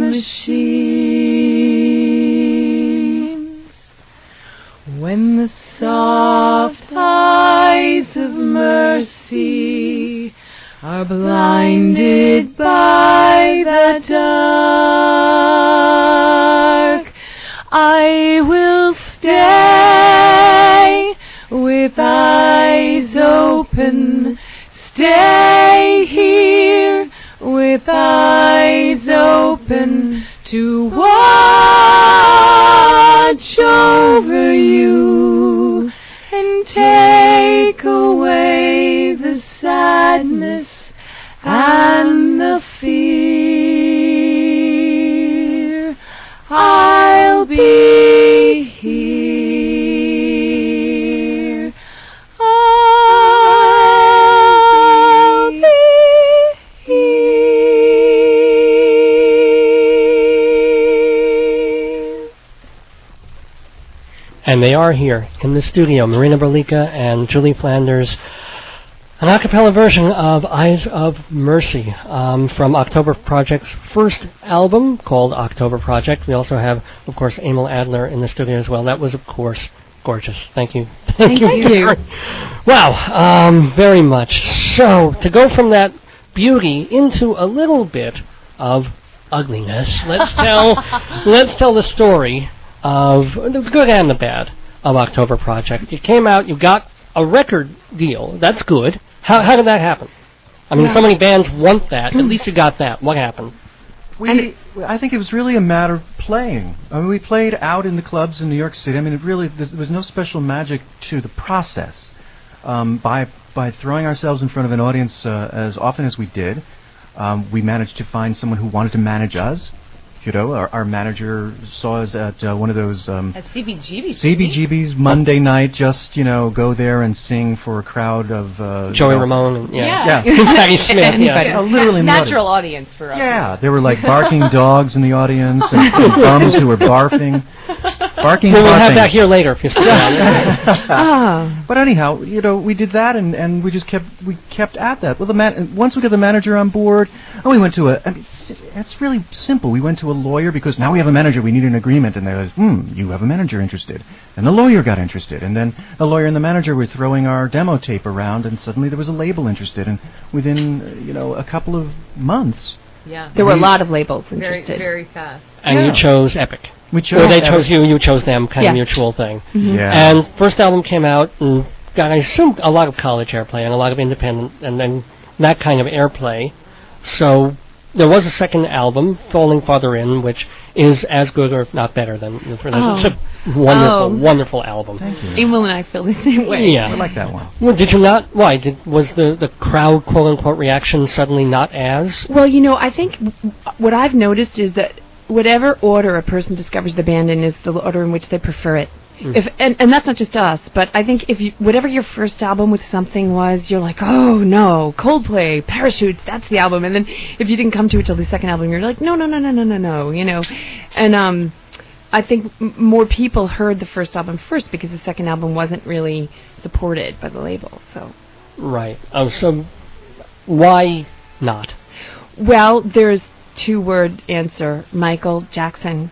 machines. When the soft eyes of mercy are blinded by the dark, I will stay with eyes open, stay here with eyes open to watch over you and take away the sadness and the fear. I'll be here. I'll be here. And they are here in the studio, Marina Berlica and Julie Flanders, an a cappella version of Eyes of Mercy um, from October Project's first album called October Project. We also have, of course, Emil Adler in the studio as well. That was, of course, gorgeous. Thank you. Thank, Thank you. very- Wow, um, very much. So, to go from that beauty into a little bit of ugliness, let's tell let's tell the story of the good and the bad of October Project. You came out, you got a record deal. That's good. How how did that happen? I mean, Yeah. so many bands want that. At least you got that. What happened? We, I think it was really a matter of playing. I mean, we played out in the clubs in New York City. I mean, it really there was no special magic to the process. Um, by by throwing ourselves in front of an audience uh, as often as we did, um, we managed to find someone who wanted to manage us. You know, our, our manager saw us at uh, one of those um, At C B G B. C B G B's Monday night. Just you know, go there and sing for a crowd of uh, Joey you know, Ramone and yeah, Yeah. Patti Smith. Anybody. Yeah. Yeah, literally in the Natural audience for us. Yeah, there were like barking dogs in the audience and, and bums who were barfing. barking. Well, we'll barking. have that here later if you stick around. Ah. But anyhow, you know, we did that, and, and we just kept we kept at that. Well, the man, once we got the manager on board, and we went to a. I mean, it's really simple. We went to a lawyer because now we have a manager. We need an agreement, and they was, hmm, you have a manager interested, and the lawyer got interested, and then the lawyer and the manager were throwing our demo tape around, and suddenly there was a label interested, and within uh, you know a couple of months. Yeah. There were a lot of labels Very, interested. very fast. And Yeah. you chose Epic. We chose Or they Epic. chose you, you chose them, kind Yeah. of mutual thing. Mhm. Yeah. And first album came out and got, I assume, a lot of college airplay and a lot of independent and then that kind of airplay. So there was a second album, Falling Farther In, which is as good or if not better than the first. Oh. It's a wonderful, Oh. wonderful album. Thank you. Emil and I feel the same way. Yeah. I like that one. Well, did you not? Why? Did, was the, the crowd, quote-unquote, reaction suddenly not as? Well, you know, I think w- what I've noticed is that whatever order a person discovers the band in is the order in which they prefer it. Mm. If and, and that's not just us, but I think if you whatever your first album with something was, you're like, oh no, Coldplay, Parachutes, that's the album. And then if you didn't come to it till the second album, you're like, no, no, no, no, no, no, no, you know. And um, I think m- more people heard the first album first because the second album wasn't really supported by the label. So, Right. Oh, so why not? well, there's two-word answer: Michael Jackson.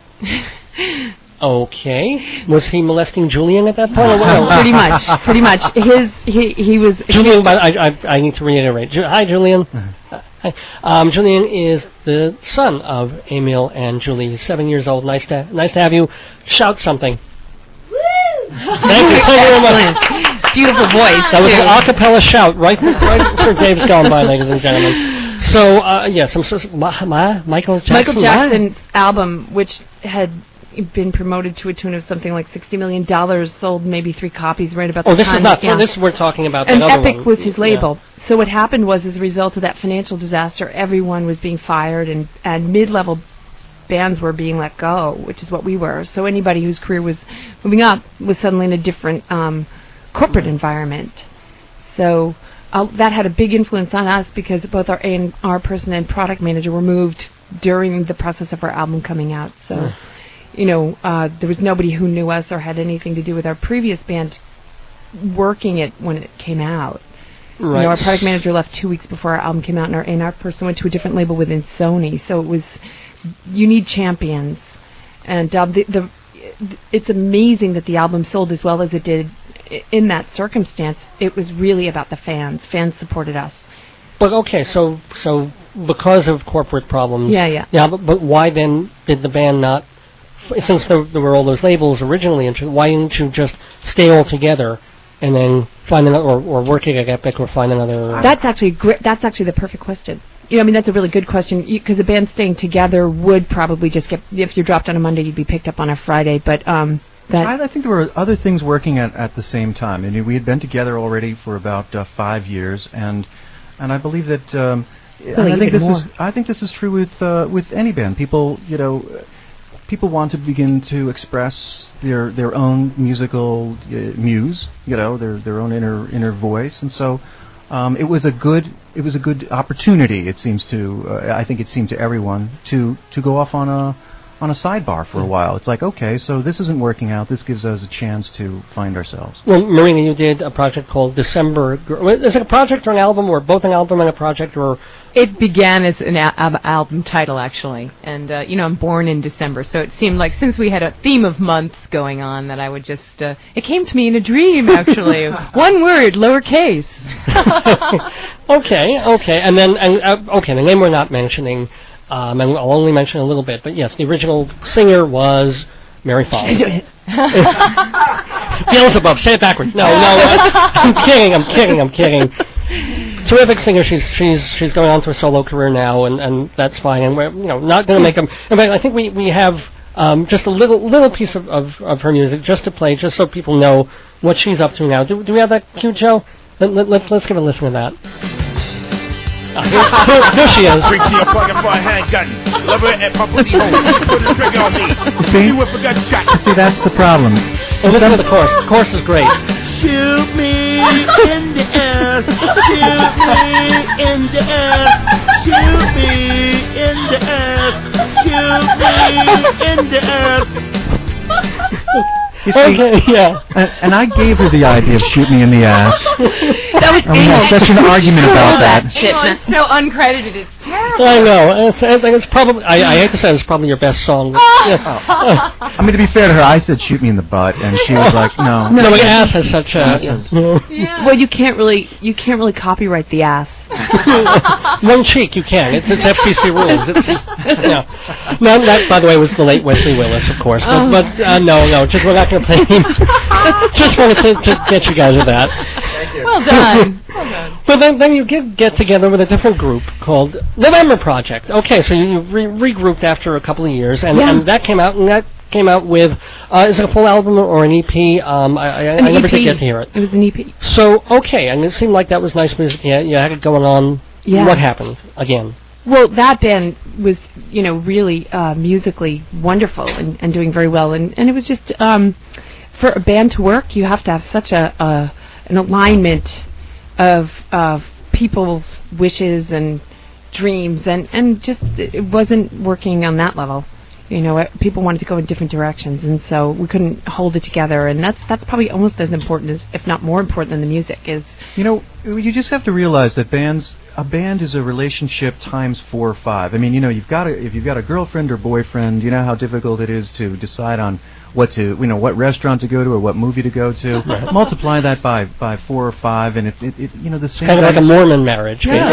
Okay. Was he molesting Julian at that point? Or what? pretty much, pretty much. His he he was Julian, but I, I I need to reiterate. Ju- Hi, Julian. Uh, hi. Um, Julian is the son of Emil and Julie. He's seven years old. Nice to nice to have you. Shout something. Thank you. Thank you very much. beautiful voice. That was too. an a cappella shout right right for Dave's Gone By, ladies and gentlemen. So uh, yes, I'm so, my, my, Michael Jackson. Michael Jackson's album, which had been promoted to a tune of something like sixty million dollars, sold maybe three copies right about Oh, the this time. is not. yeah. This we're talking about. And that other Epic one. was his Yeah. label. So what happened was, as a result of that financial disaster, everyone was being fired, and, and mid-level bands were being let go, which is what we were. So anybody whose career was moving up was suddenly in a different um, corporate environment. So uh, that had a big influence on us because both our A and R person and product manager were moved during the process of our album coming out. So, Mm. you know, uh, there was nobody who knew us or had anything to do with our previous band working it when it came out. Right. You know, our product manager left two weeks before our album came out, and our A and R person went to a different label within Sony. So it was, you need champions, and uh, the, the it's amazing that the album sold as well as it did. In that circumstance, it was really about the fans. Fans supported us. But okay, so so because of corporate problems. Yeah, yeah. Yeah, but, but why then did the band not? f- Since there, there were all those labels originally, inter- why didn't you just stay all together and then find another, or, or work at Epic, or find another? That's actually gr- that's actually the perfect question. You know, I mean, that's a really good question because the band staying together would probably just get, if you dropped on a Monday, you'd be picked up on a Friday. But um, that I, I think there were other things working at, at the same time. I mean, we had been together already for about uh, five years, and and I believe that. Um, and I think even this more. is. I think this is true with uh, with any band. People, you know, uh, people want to begin to express their their own musical uh, muse. You know, their their own inner inner voice, and so. Um, it was a good. It was a good opportunity. It seems to. Uh, I think it seemed to everyone to to go off on a on a sidebar for a while. It's like, okay, so this isn't working out. This gives us a chance to find ourselves. Well, Marina, you did a project called December. Gr- Is it a project or an album, or both an album and a project, or? It began as an a- ab- album title, actually. And, uh, you know, I'm born in December, so it seemed like since we had a theme of months going on that I would just... Uh, it came to me in a dream, actually. One word, lowercase. Okay, okay, and then and uh, okay, the name we're not mentioning, um, and I'll only mention a little bit, but yes, the original singer was Mary Foley. Beelzebub, say it backwards. No, no, I'm kidding, I'm kidding, I'm kidding. Terrific singer. She's she's she's going on to a solo career now, and, and that's fine. And we're you know not going to make them. In fact, I think we we have um, just a little little piece of, of, of her music just to play, just so people know what she's up to now. Do do we have that cue, Joe? Let, let, let's let's give a listen to that. Uh, here, here, here she is. Bring to your pocket for a handgun. Love her at my booty hole. Put the trigger on me. See? You whip a gunshot. See, that's the problem. Oh, listen to the chorus. The chorus is great. Shoot me in the ass. Shoot me in the ass. Shoot me in the ass. Shoot me in the ass. You see, Okay, yeah. And, and I gave her the idea of shoot me in the ass. That was And we had such an argument about that. It's so uncredited. It's terrible. I know. It's, I think it's probably. I, I hate to say it's probably your best song. But, yeah. I mean, to be fair to her, I said shoot me in the butt, and she was like, no. No, but ass has such a. Yeah. Well, you can't really you can't really copyright the ass. One cheek, you can. It's it's F C C rules. It's yeah. No, that by the way was the late Wesley Willis, of course. But, Oh. but uh, no, no, just, we're not going to play. Just wanted to, to get you guys with that. Thank you. Well done. Well done. But then, then you get get together with a different group called November Project. Okay, so you re- regrouped after a couple of years, and, Yeah. and that came out, and that came out with, uh, is it a full album or an E P? Um, I, I, An I never E P. did get to hear it. It was an E P. So, okay, and it seemed like that was nice music. Yeah, you had it going on. Yeah. What happened again? Well, that band was, you know, really uh, musically wonderful and, and doing very well. And, and it was just, um, for a band to work, you have to have such a, a an alignment of of people's wishes and dreams. And, and just it wasn't working on that level. You know, it, people wanted to go in different directions, and so we couldn't hold it together. And that's that's probably almost as important as, if not more important than the music is. You know, you just have to realize that bands, a band is a relationship times four or five. I mean, you know, you've got a, if you've got a girlfriend or boyfriend, you know how difficult it is to decide on what to, you know, what restaurant to go to or what movie to go to. Right. Multiply that by by four or five, and it, it, it you know, the same. Kind of like a Mormon marriage. Yeah.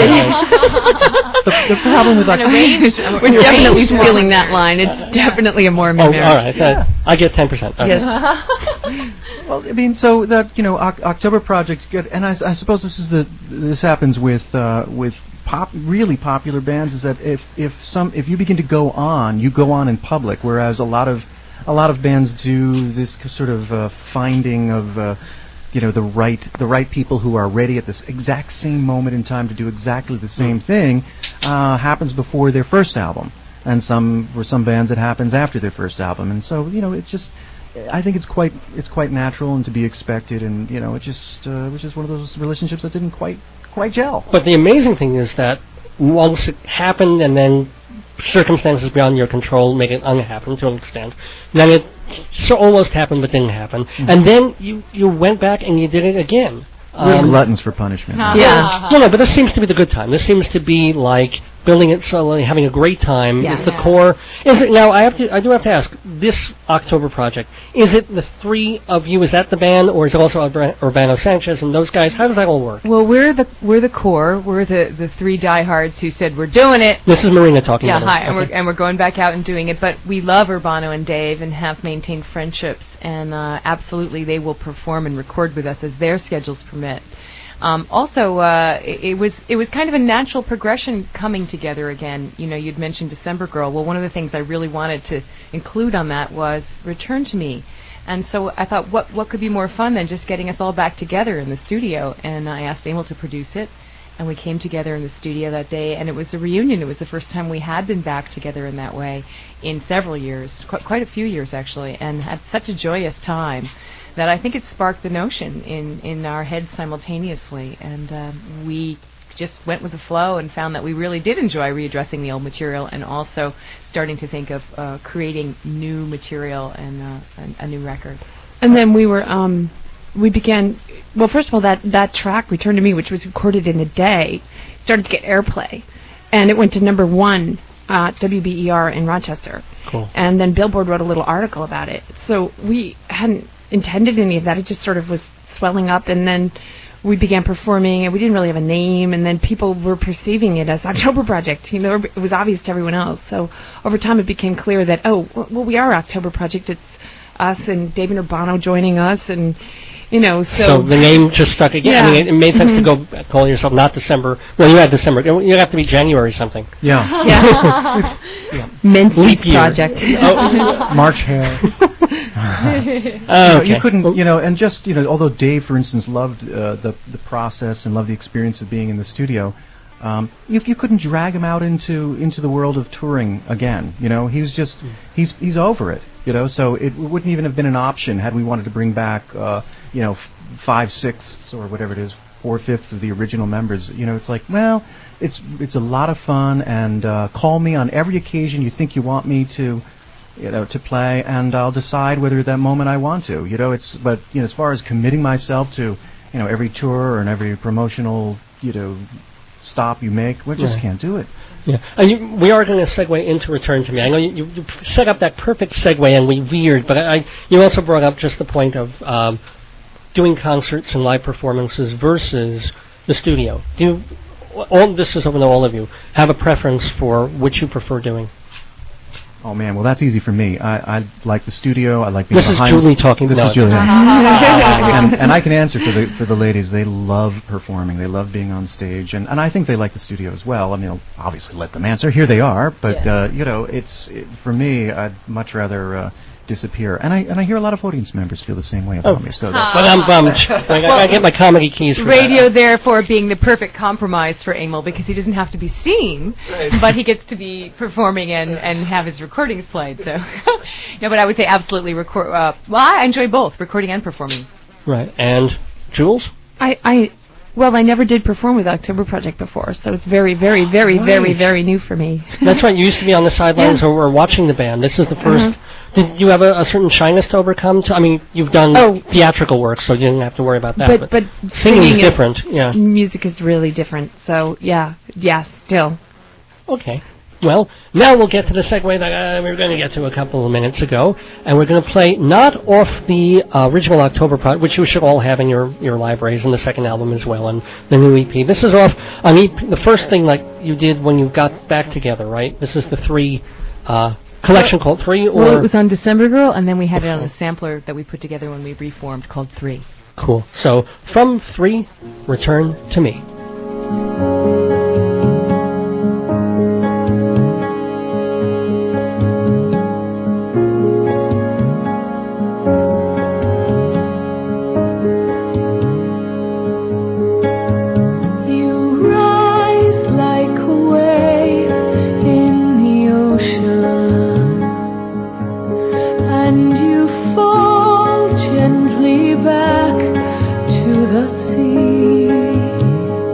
basically. the, the problem with like We're definitely feeling that line. It's definitely a Mormon Oh, marriage. all right. That, I get ten percent. Okay. Yes. Well, I mean, so that, you know, Oc- October Project's good, and I, I suppose this is the this happens with uh, with pop really popular bands, is that if if some if you begin to go on, you go on in public, whereas a lot of a lot of bands do this sort of uh, finding of uh, you know the right the right people who are ready at this exact same moment in time to do exactly the same thing uh, happens before their first album, and some for some bands it happens after their first album, and so you know it's just. I think it's quite it's quite natural and to be expected, and you know it just uh, it was just one of those relationships that didn't quite quite gel. But the amazing thing is that once it happened, and then circumstances beyond your control make it unhappen to an extent, then it so almost happened but didn't happen, Mm-hmm. and then you you went back and you did it again. We're gluttons for punishment. Yeah. No, no, but this seems to be the good time. This seems to be like building it slowly, having a great time. Yeah. It's the Yeah. core. Is it now? I have to. I do have to ask. This October Project, is it the three of you? Is that the band, or is it also Ur- Urbano Sanchez and those guys? How does that all work? Well, we're the we're the core. We're the, the three diehards who said we're doing it. This is Marina talking. Yeah, about hi, it. and we're Okay. and we're going back out and doing it. But we love Urbano and Dave and have maintained friendships, and uh, absolutely they will perform and record with us as their schedules permit. Um, also, uh, it, it was it was kind of a natural progression coming together again. You know, you'd mentioned December Girl. Well, one of the things I really wanted to include on that was Return to Me. And so I thought, what what could be more fun than just getting us all back together in the studio? And I asked Emil to produce it, and we came together in the studio that day, and it was a reunion. It was the first time we had been back together in that way in several years, qu- quite a few years actually, and had such a joyous time that I think it sparked the notion in, in our heads simultaneously, and uh, we just went with the flow and found that we really did enjoy readdressing the old material and also starting to think of uh, creating new material and uh, a, a new record. And then we were, um, we began, well, first of all, that, that track, Return to Me, which was recorded in a day, started to get airplay. And it went to number one at W B E R in Rochester. Cool. And then Billboard wrote a little article about it. So we hadn't intended any of that. It just sort of was swelling up. And then we began performing, and we didn't really have a name. And then people were perceiving it as October Project. You know, it was obvious to everyone else. So over time it became clear that, oh, well, we are October Project. It's us and David Urbano joining us, and you know, so, So the name just stuck again. Yeah. I mean, it, it made sense Mhm. to go call yourself not December. Well, you had December. You have to be January something. Yeah. Yeah. Yeah. Mint Leap year. Project. Oh. March hare. Oh, You know, okay. you couldn't, you know, and just, you know, although Dave, for instance, loved uh, the the process and loved the experience of being in the studio, um, you you couldn't drag him out into into the world of touring again. You know, he was just he's he's over it. You know, so it wouldn't even have been an option had we wanted to bring back, uh, you know, f- five sixths or whatever it is, four fifths of the original members. You know, it's like, well, it's it's a lot of fun, and uh, call me on every occasion you think you want me to. you know, to play, and I'll decide whether at that moment I want to. You know, it's but you know, as far as committing myself to, you know, every tour and every promotional, you know, stop you make, we just Right. can't do it. Yeah, and you, we are going to segue into Return to Me. I know you, you, you set up that perfect segue, and we veered, but I, you also brought up just the point of um, doing concerts and live performances versus the studio. Do you, all this is open to all of you, have a preference for which you prefer doing? Oh man, well that's easy for me. I, I like the studio. I like being This is behind. Julie talking. This No. is Julie. and, and I can answer for the for the ladies. They love performing. They love being on stage, and, and I think they like the studio as well. I mean, I'll obviously let them answer. Here they are, but Yeah. uh, you know, it's it, for me. I'd much rather uh, disappear. And I and I hear a lot of audience members feel the same way about Oh. me. So that, But I'm bummed. I, I, I get my comedy keys for Radio, that. therefore, being the perfect compromise for Emil because he doesn't have to be seen, but he gets to be performing and, and have his recordings played. So, no, but I would say absolutely record. Uh, well, I enjoy both recording and performing. Right. And Jules? I, I, well, I never did perform with October Project before, so it's very, very, very, Right. very, very new for me. That's right. You used to be on the sidelines Yeah. or, or watching the band. This is the 1st Uh-huh. Did you have a, a certain shyness to overcome? To, I mean, you've done Oh. theatrical work, so you didn't have to worry about that. But but singing is singing different. Yeah. Music is really different. So yeah, yeah, still. Okay. Well, now we'll get to the segue that uh, we were going to get to a couple of minutes ago, and we're going to play not off the uh, original October project, which you should all have in your, your libraries, and the second album as well, and the new E P. This is off on E P, the first thing like you did when you got back together, right? This is the three uh, collection called Three, or Well, it was on December Girl, and then we had it on a sampler that we put together when we reformed called Three. cool. So from Three, Return to Me. You rise like a wave in the ocean, and you fall gently back to the sea.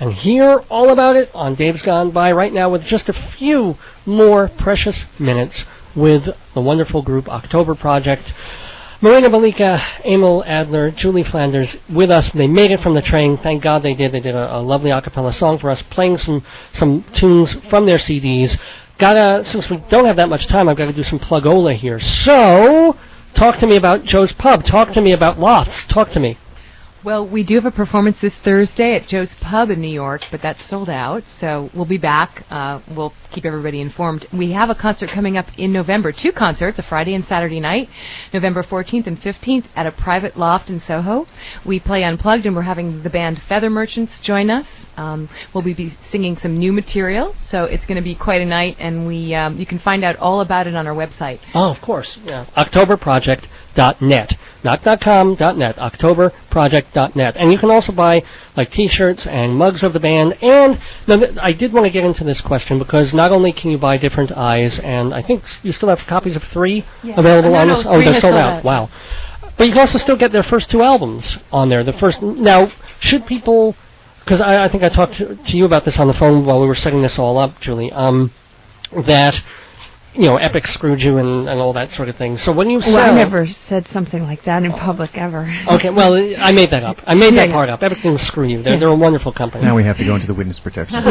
and hear all about it on Dave's Gone By right now with just a few more precious minutes with the wonderful group October Project. Marina Malika, Emil Adler, Julie Flanders with us. They made it from the train. Thank God they did. They did a, a lovely a cappella song for us, playing some, some tunes from their C Ds. Gotta, since we don't have that much time, I've got to do some plugola here. So, talk to me about Joe's Pub. Talk to me about Lofts. Talk to me. Well, we do have a performance this Thursday at Joe's Pub in New York, but that's sold out, so we'll be back. Uh, we'll keep everybody informed. We have a concert coming up in November, two concerts, a Friday and Saturday night, November fourteenth and fifteenth at a private loft in Soho. We play Unplugged, and we're having the band Feather Merchants join us. Um, we'll be singing some new material, so it's going to be quite a night, and we um, you can find out all about it on our website. Oh, of course. Yeah. October Project dot net. Not .com, .net. October Project dot net. And you can also buy like T-shirts and mugs of the band. And now, th- I did want to get into this question because not only can you buy different eyes, and I think you still have copies of three yeah. available oh, on no, this. no, Oh, they're sold sold out. out. Wow. But you can also still get their first two albums on there. The first now, should people? Because I, I think I talked to, to you about this on the phone while we were setting this all up, Julie. Um, that. You know, Epic screwed you and, and all that sort of thing. So when you sell... Well, I never said something like that in public ever. Okay, well, I made that up. I made yeah, that yeah. part up. Epic didn't screw you. They're, Yeah. they're a wonderful company. Now we have to go into the witness protection.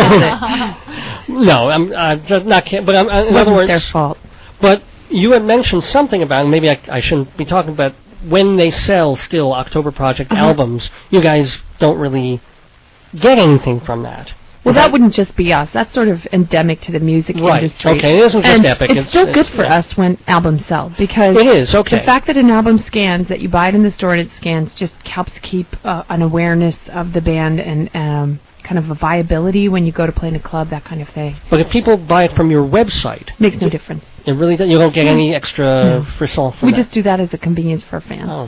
No, I'm uh, just not kidding. But I'm, uh, in Wasn't other words... their fault. But you had mentioned something about, maybe I, I shouldn't be talking about, when they sell still October Project Uh-huh. albums, you guys don't really get anything from that. Well, that wouldn't just be us. That's sort of endemic to the music Right. industry. Okay, it isn't just and Epic. It's, It's- still it's- good for yeah. us when albums sell because It is, okay. the fact that an album scans, that you buy it in the store and it scans, just helps keep uh, an awareness of the band and um, kind of a viability when you go to play in a club, that kind of thing. But if people buy it from your website... Makes no difference. It really does, you don't get any extra No. frisson from We that. just do that as a convenience for fans. Oh.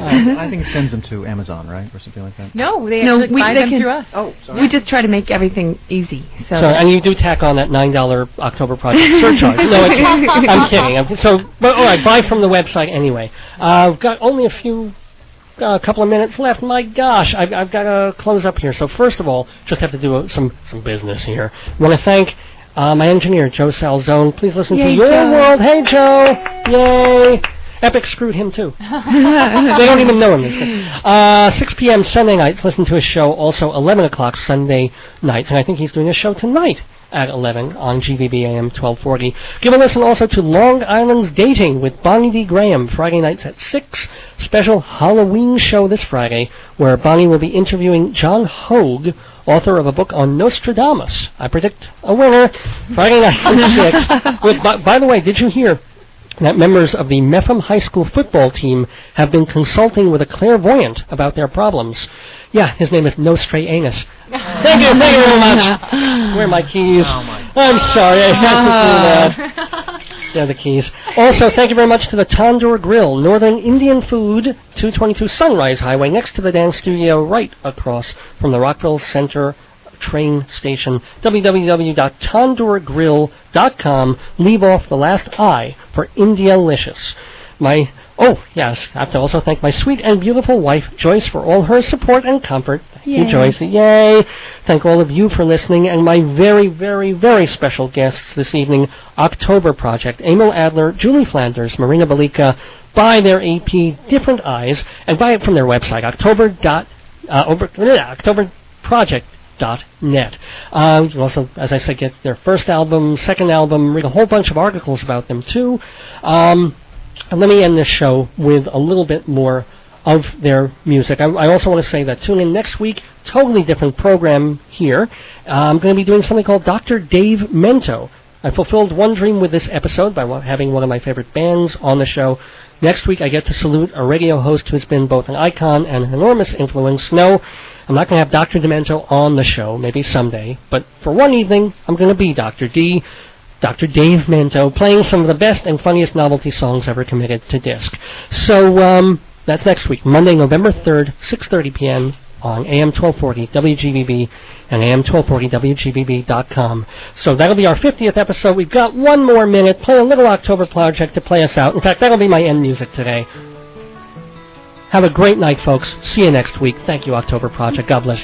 I think it sends them to Amazon, right, or something like that. No, they No, actually we- buy they them can- through us. Oh, We just try to make everything easy. So, So, and you do tack on that nine dollar October Project surcharge. No, it's, I'm kidding. I'm, so, but all right, buy from the website anyway. Uh, I've got only a few, a uh, couple of minutes left. My gosh, I've, I've got to close up here. So first of all, just have to do a, some some business here. I want to thank uh, my engineer, Joe Salzone. Please listen to Yay, Your Joe. World. Hey, Joe! Yay! Epic screwed him too. They don't even know him. This guy. Uh, six p.m. Sunday nights. Listen to his show. Also eleven o'clock Sunday nights, and I think he's doing a show tonight at eleven on G V B A M twelve forty. Give a listen also to Long Island's Dating with Bonnie D. Graham, Friday nights at six. Special Halloween show this Friday, where Bonnie will be interviewing John Hogue, author of a book on Nostradamus. I predict a winner Friday night at six. With, by, by the way, did you hear that members of the Mepham High School football team have been consulting with a clairvoyant about their problems? Yeah, his name is Nostradamus. Thank you, thank you very much. Where are my keys? Oh my I'm sorry, I had to do that. They're the keys. Also, thank you very much to the Tandoor Grill, Northern Indian Food, two twenty-two Sunrise Highway, next to the dance studio, right across from the Rockville Center train station. w w w dot tandoor grill dot com. Leave off the last I for Indialicious. My oh yes, I have to also thank my sweet and beautiful wife Joyce for all her support and comfort. Thank you, Yay. Joyce. Yay! Thank all of you for listening, and my very, very, very special guests this evening: October Project, Emil Adler, Julie Flanders, Marina Balika. Buy their E P Different Eyes and buy it from their website, October dot uh, over, October Project. Dot net. Uh, you can also, as I said, get their first album, second album, read a whole bunch of articles about them too. Um, and let me end this show with a little bit more of their music. I, I also want to say that tune in next week, totally different program here. Uh, I'm going to be doing something called Doctor Dave Mento. I fulfilled one dream with this episode by wa- having one of my favorite bands on the show. Next week, I get to salute a radio host who's been both an icon and an enormous influence. No, I'm not going to have Doctor Demento on the show, maybe someday, but for one evening, I'm going to be Doctor D, Doctor Dave Mento, playing some of the best and funniest novelty songs ever committed to disc. So, um, that's next week, Monday, November third, six thirty p.m. on A M twelve forty W G B B and A M twelve forty W G B B dot com. So that'll be our fiftieth episode. We've got one more minute. Play a little October Project to play us out. In fact, that'll be my end music today. Have a great night, folks. See you next week. Thank you, October Project. God bless you.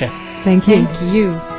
Thank you. Thank you.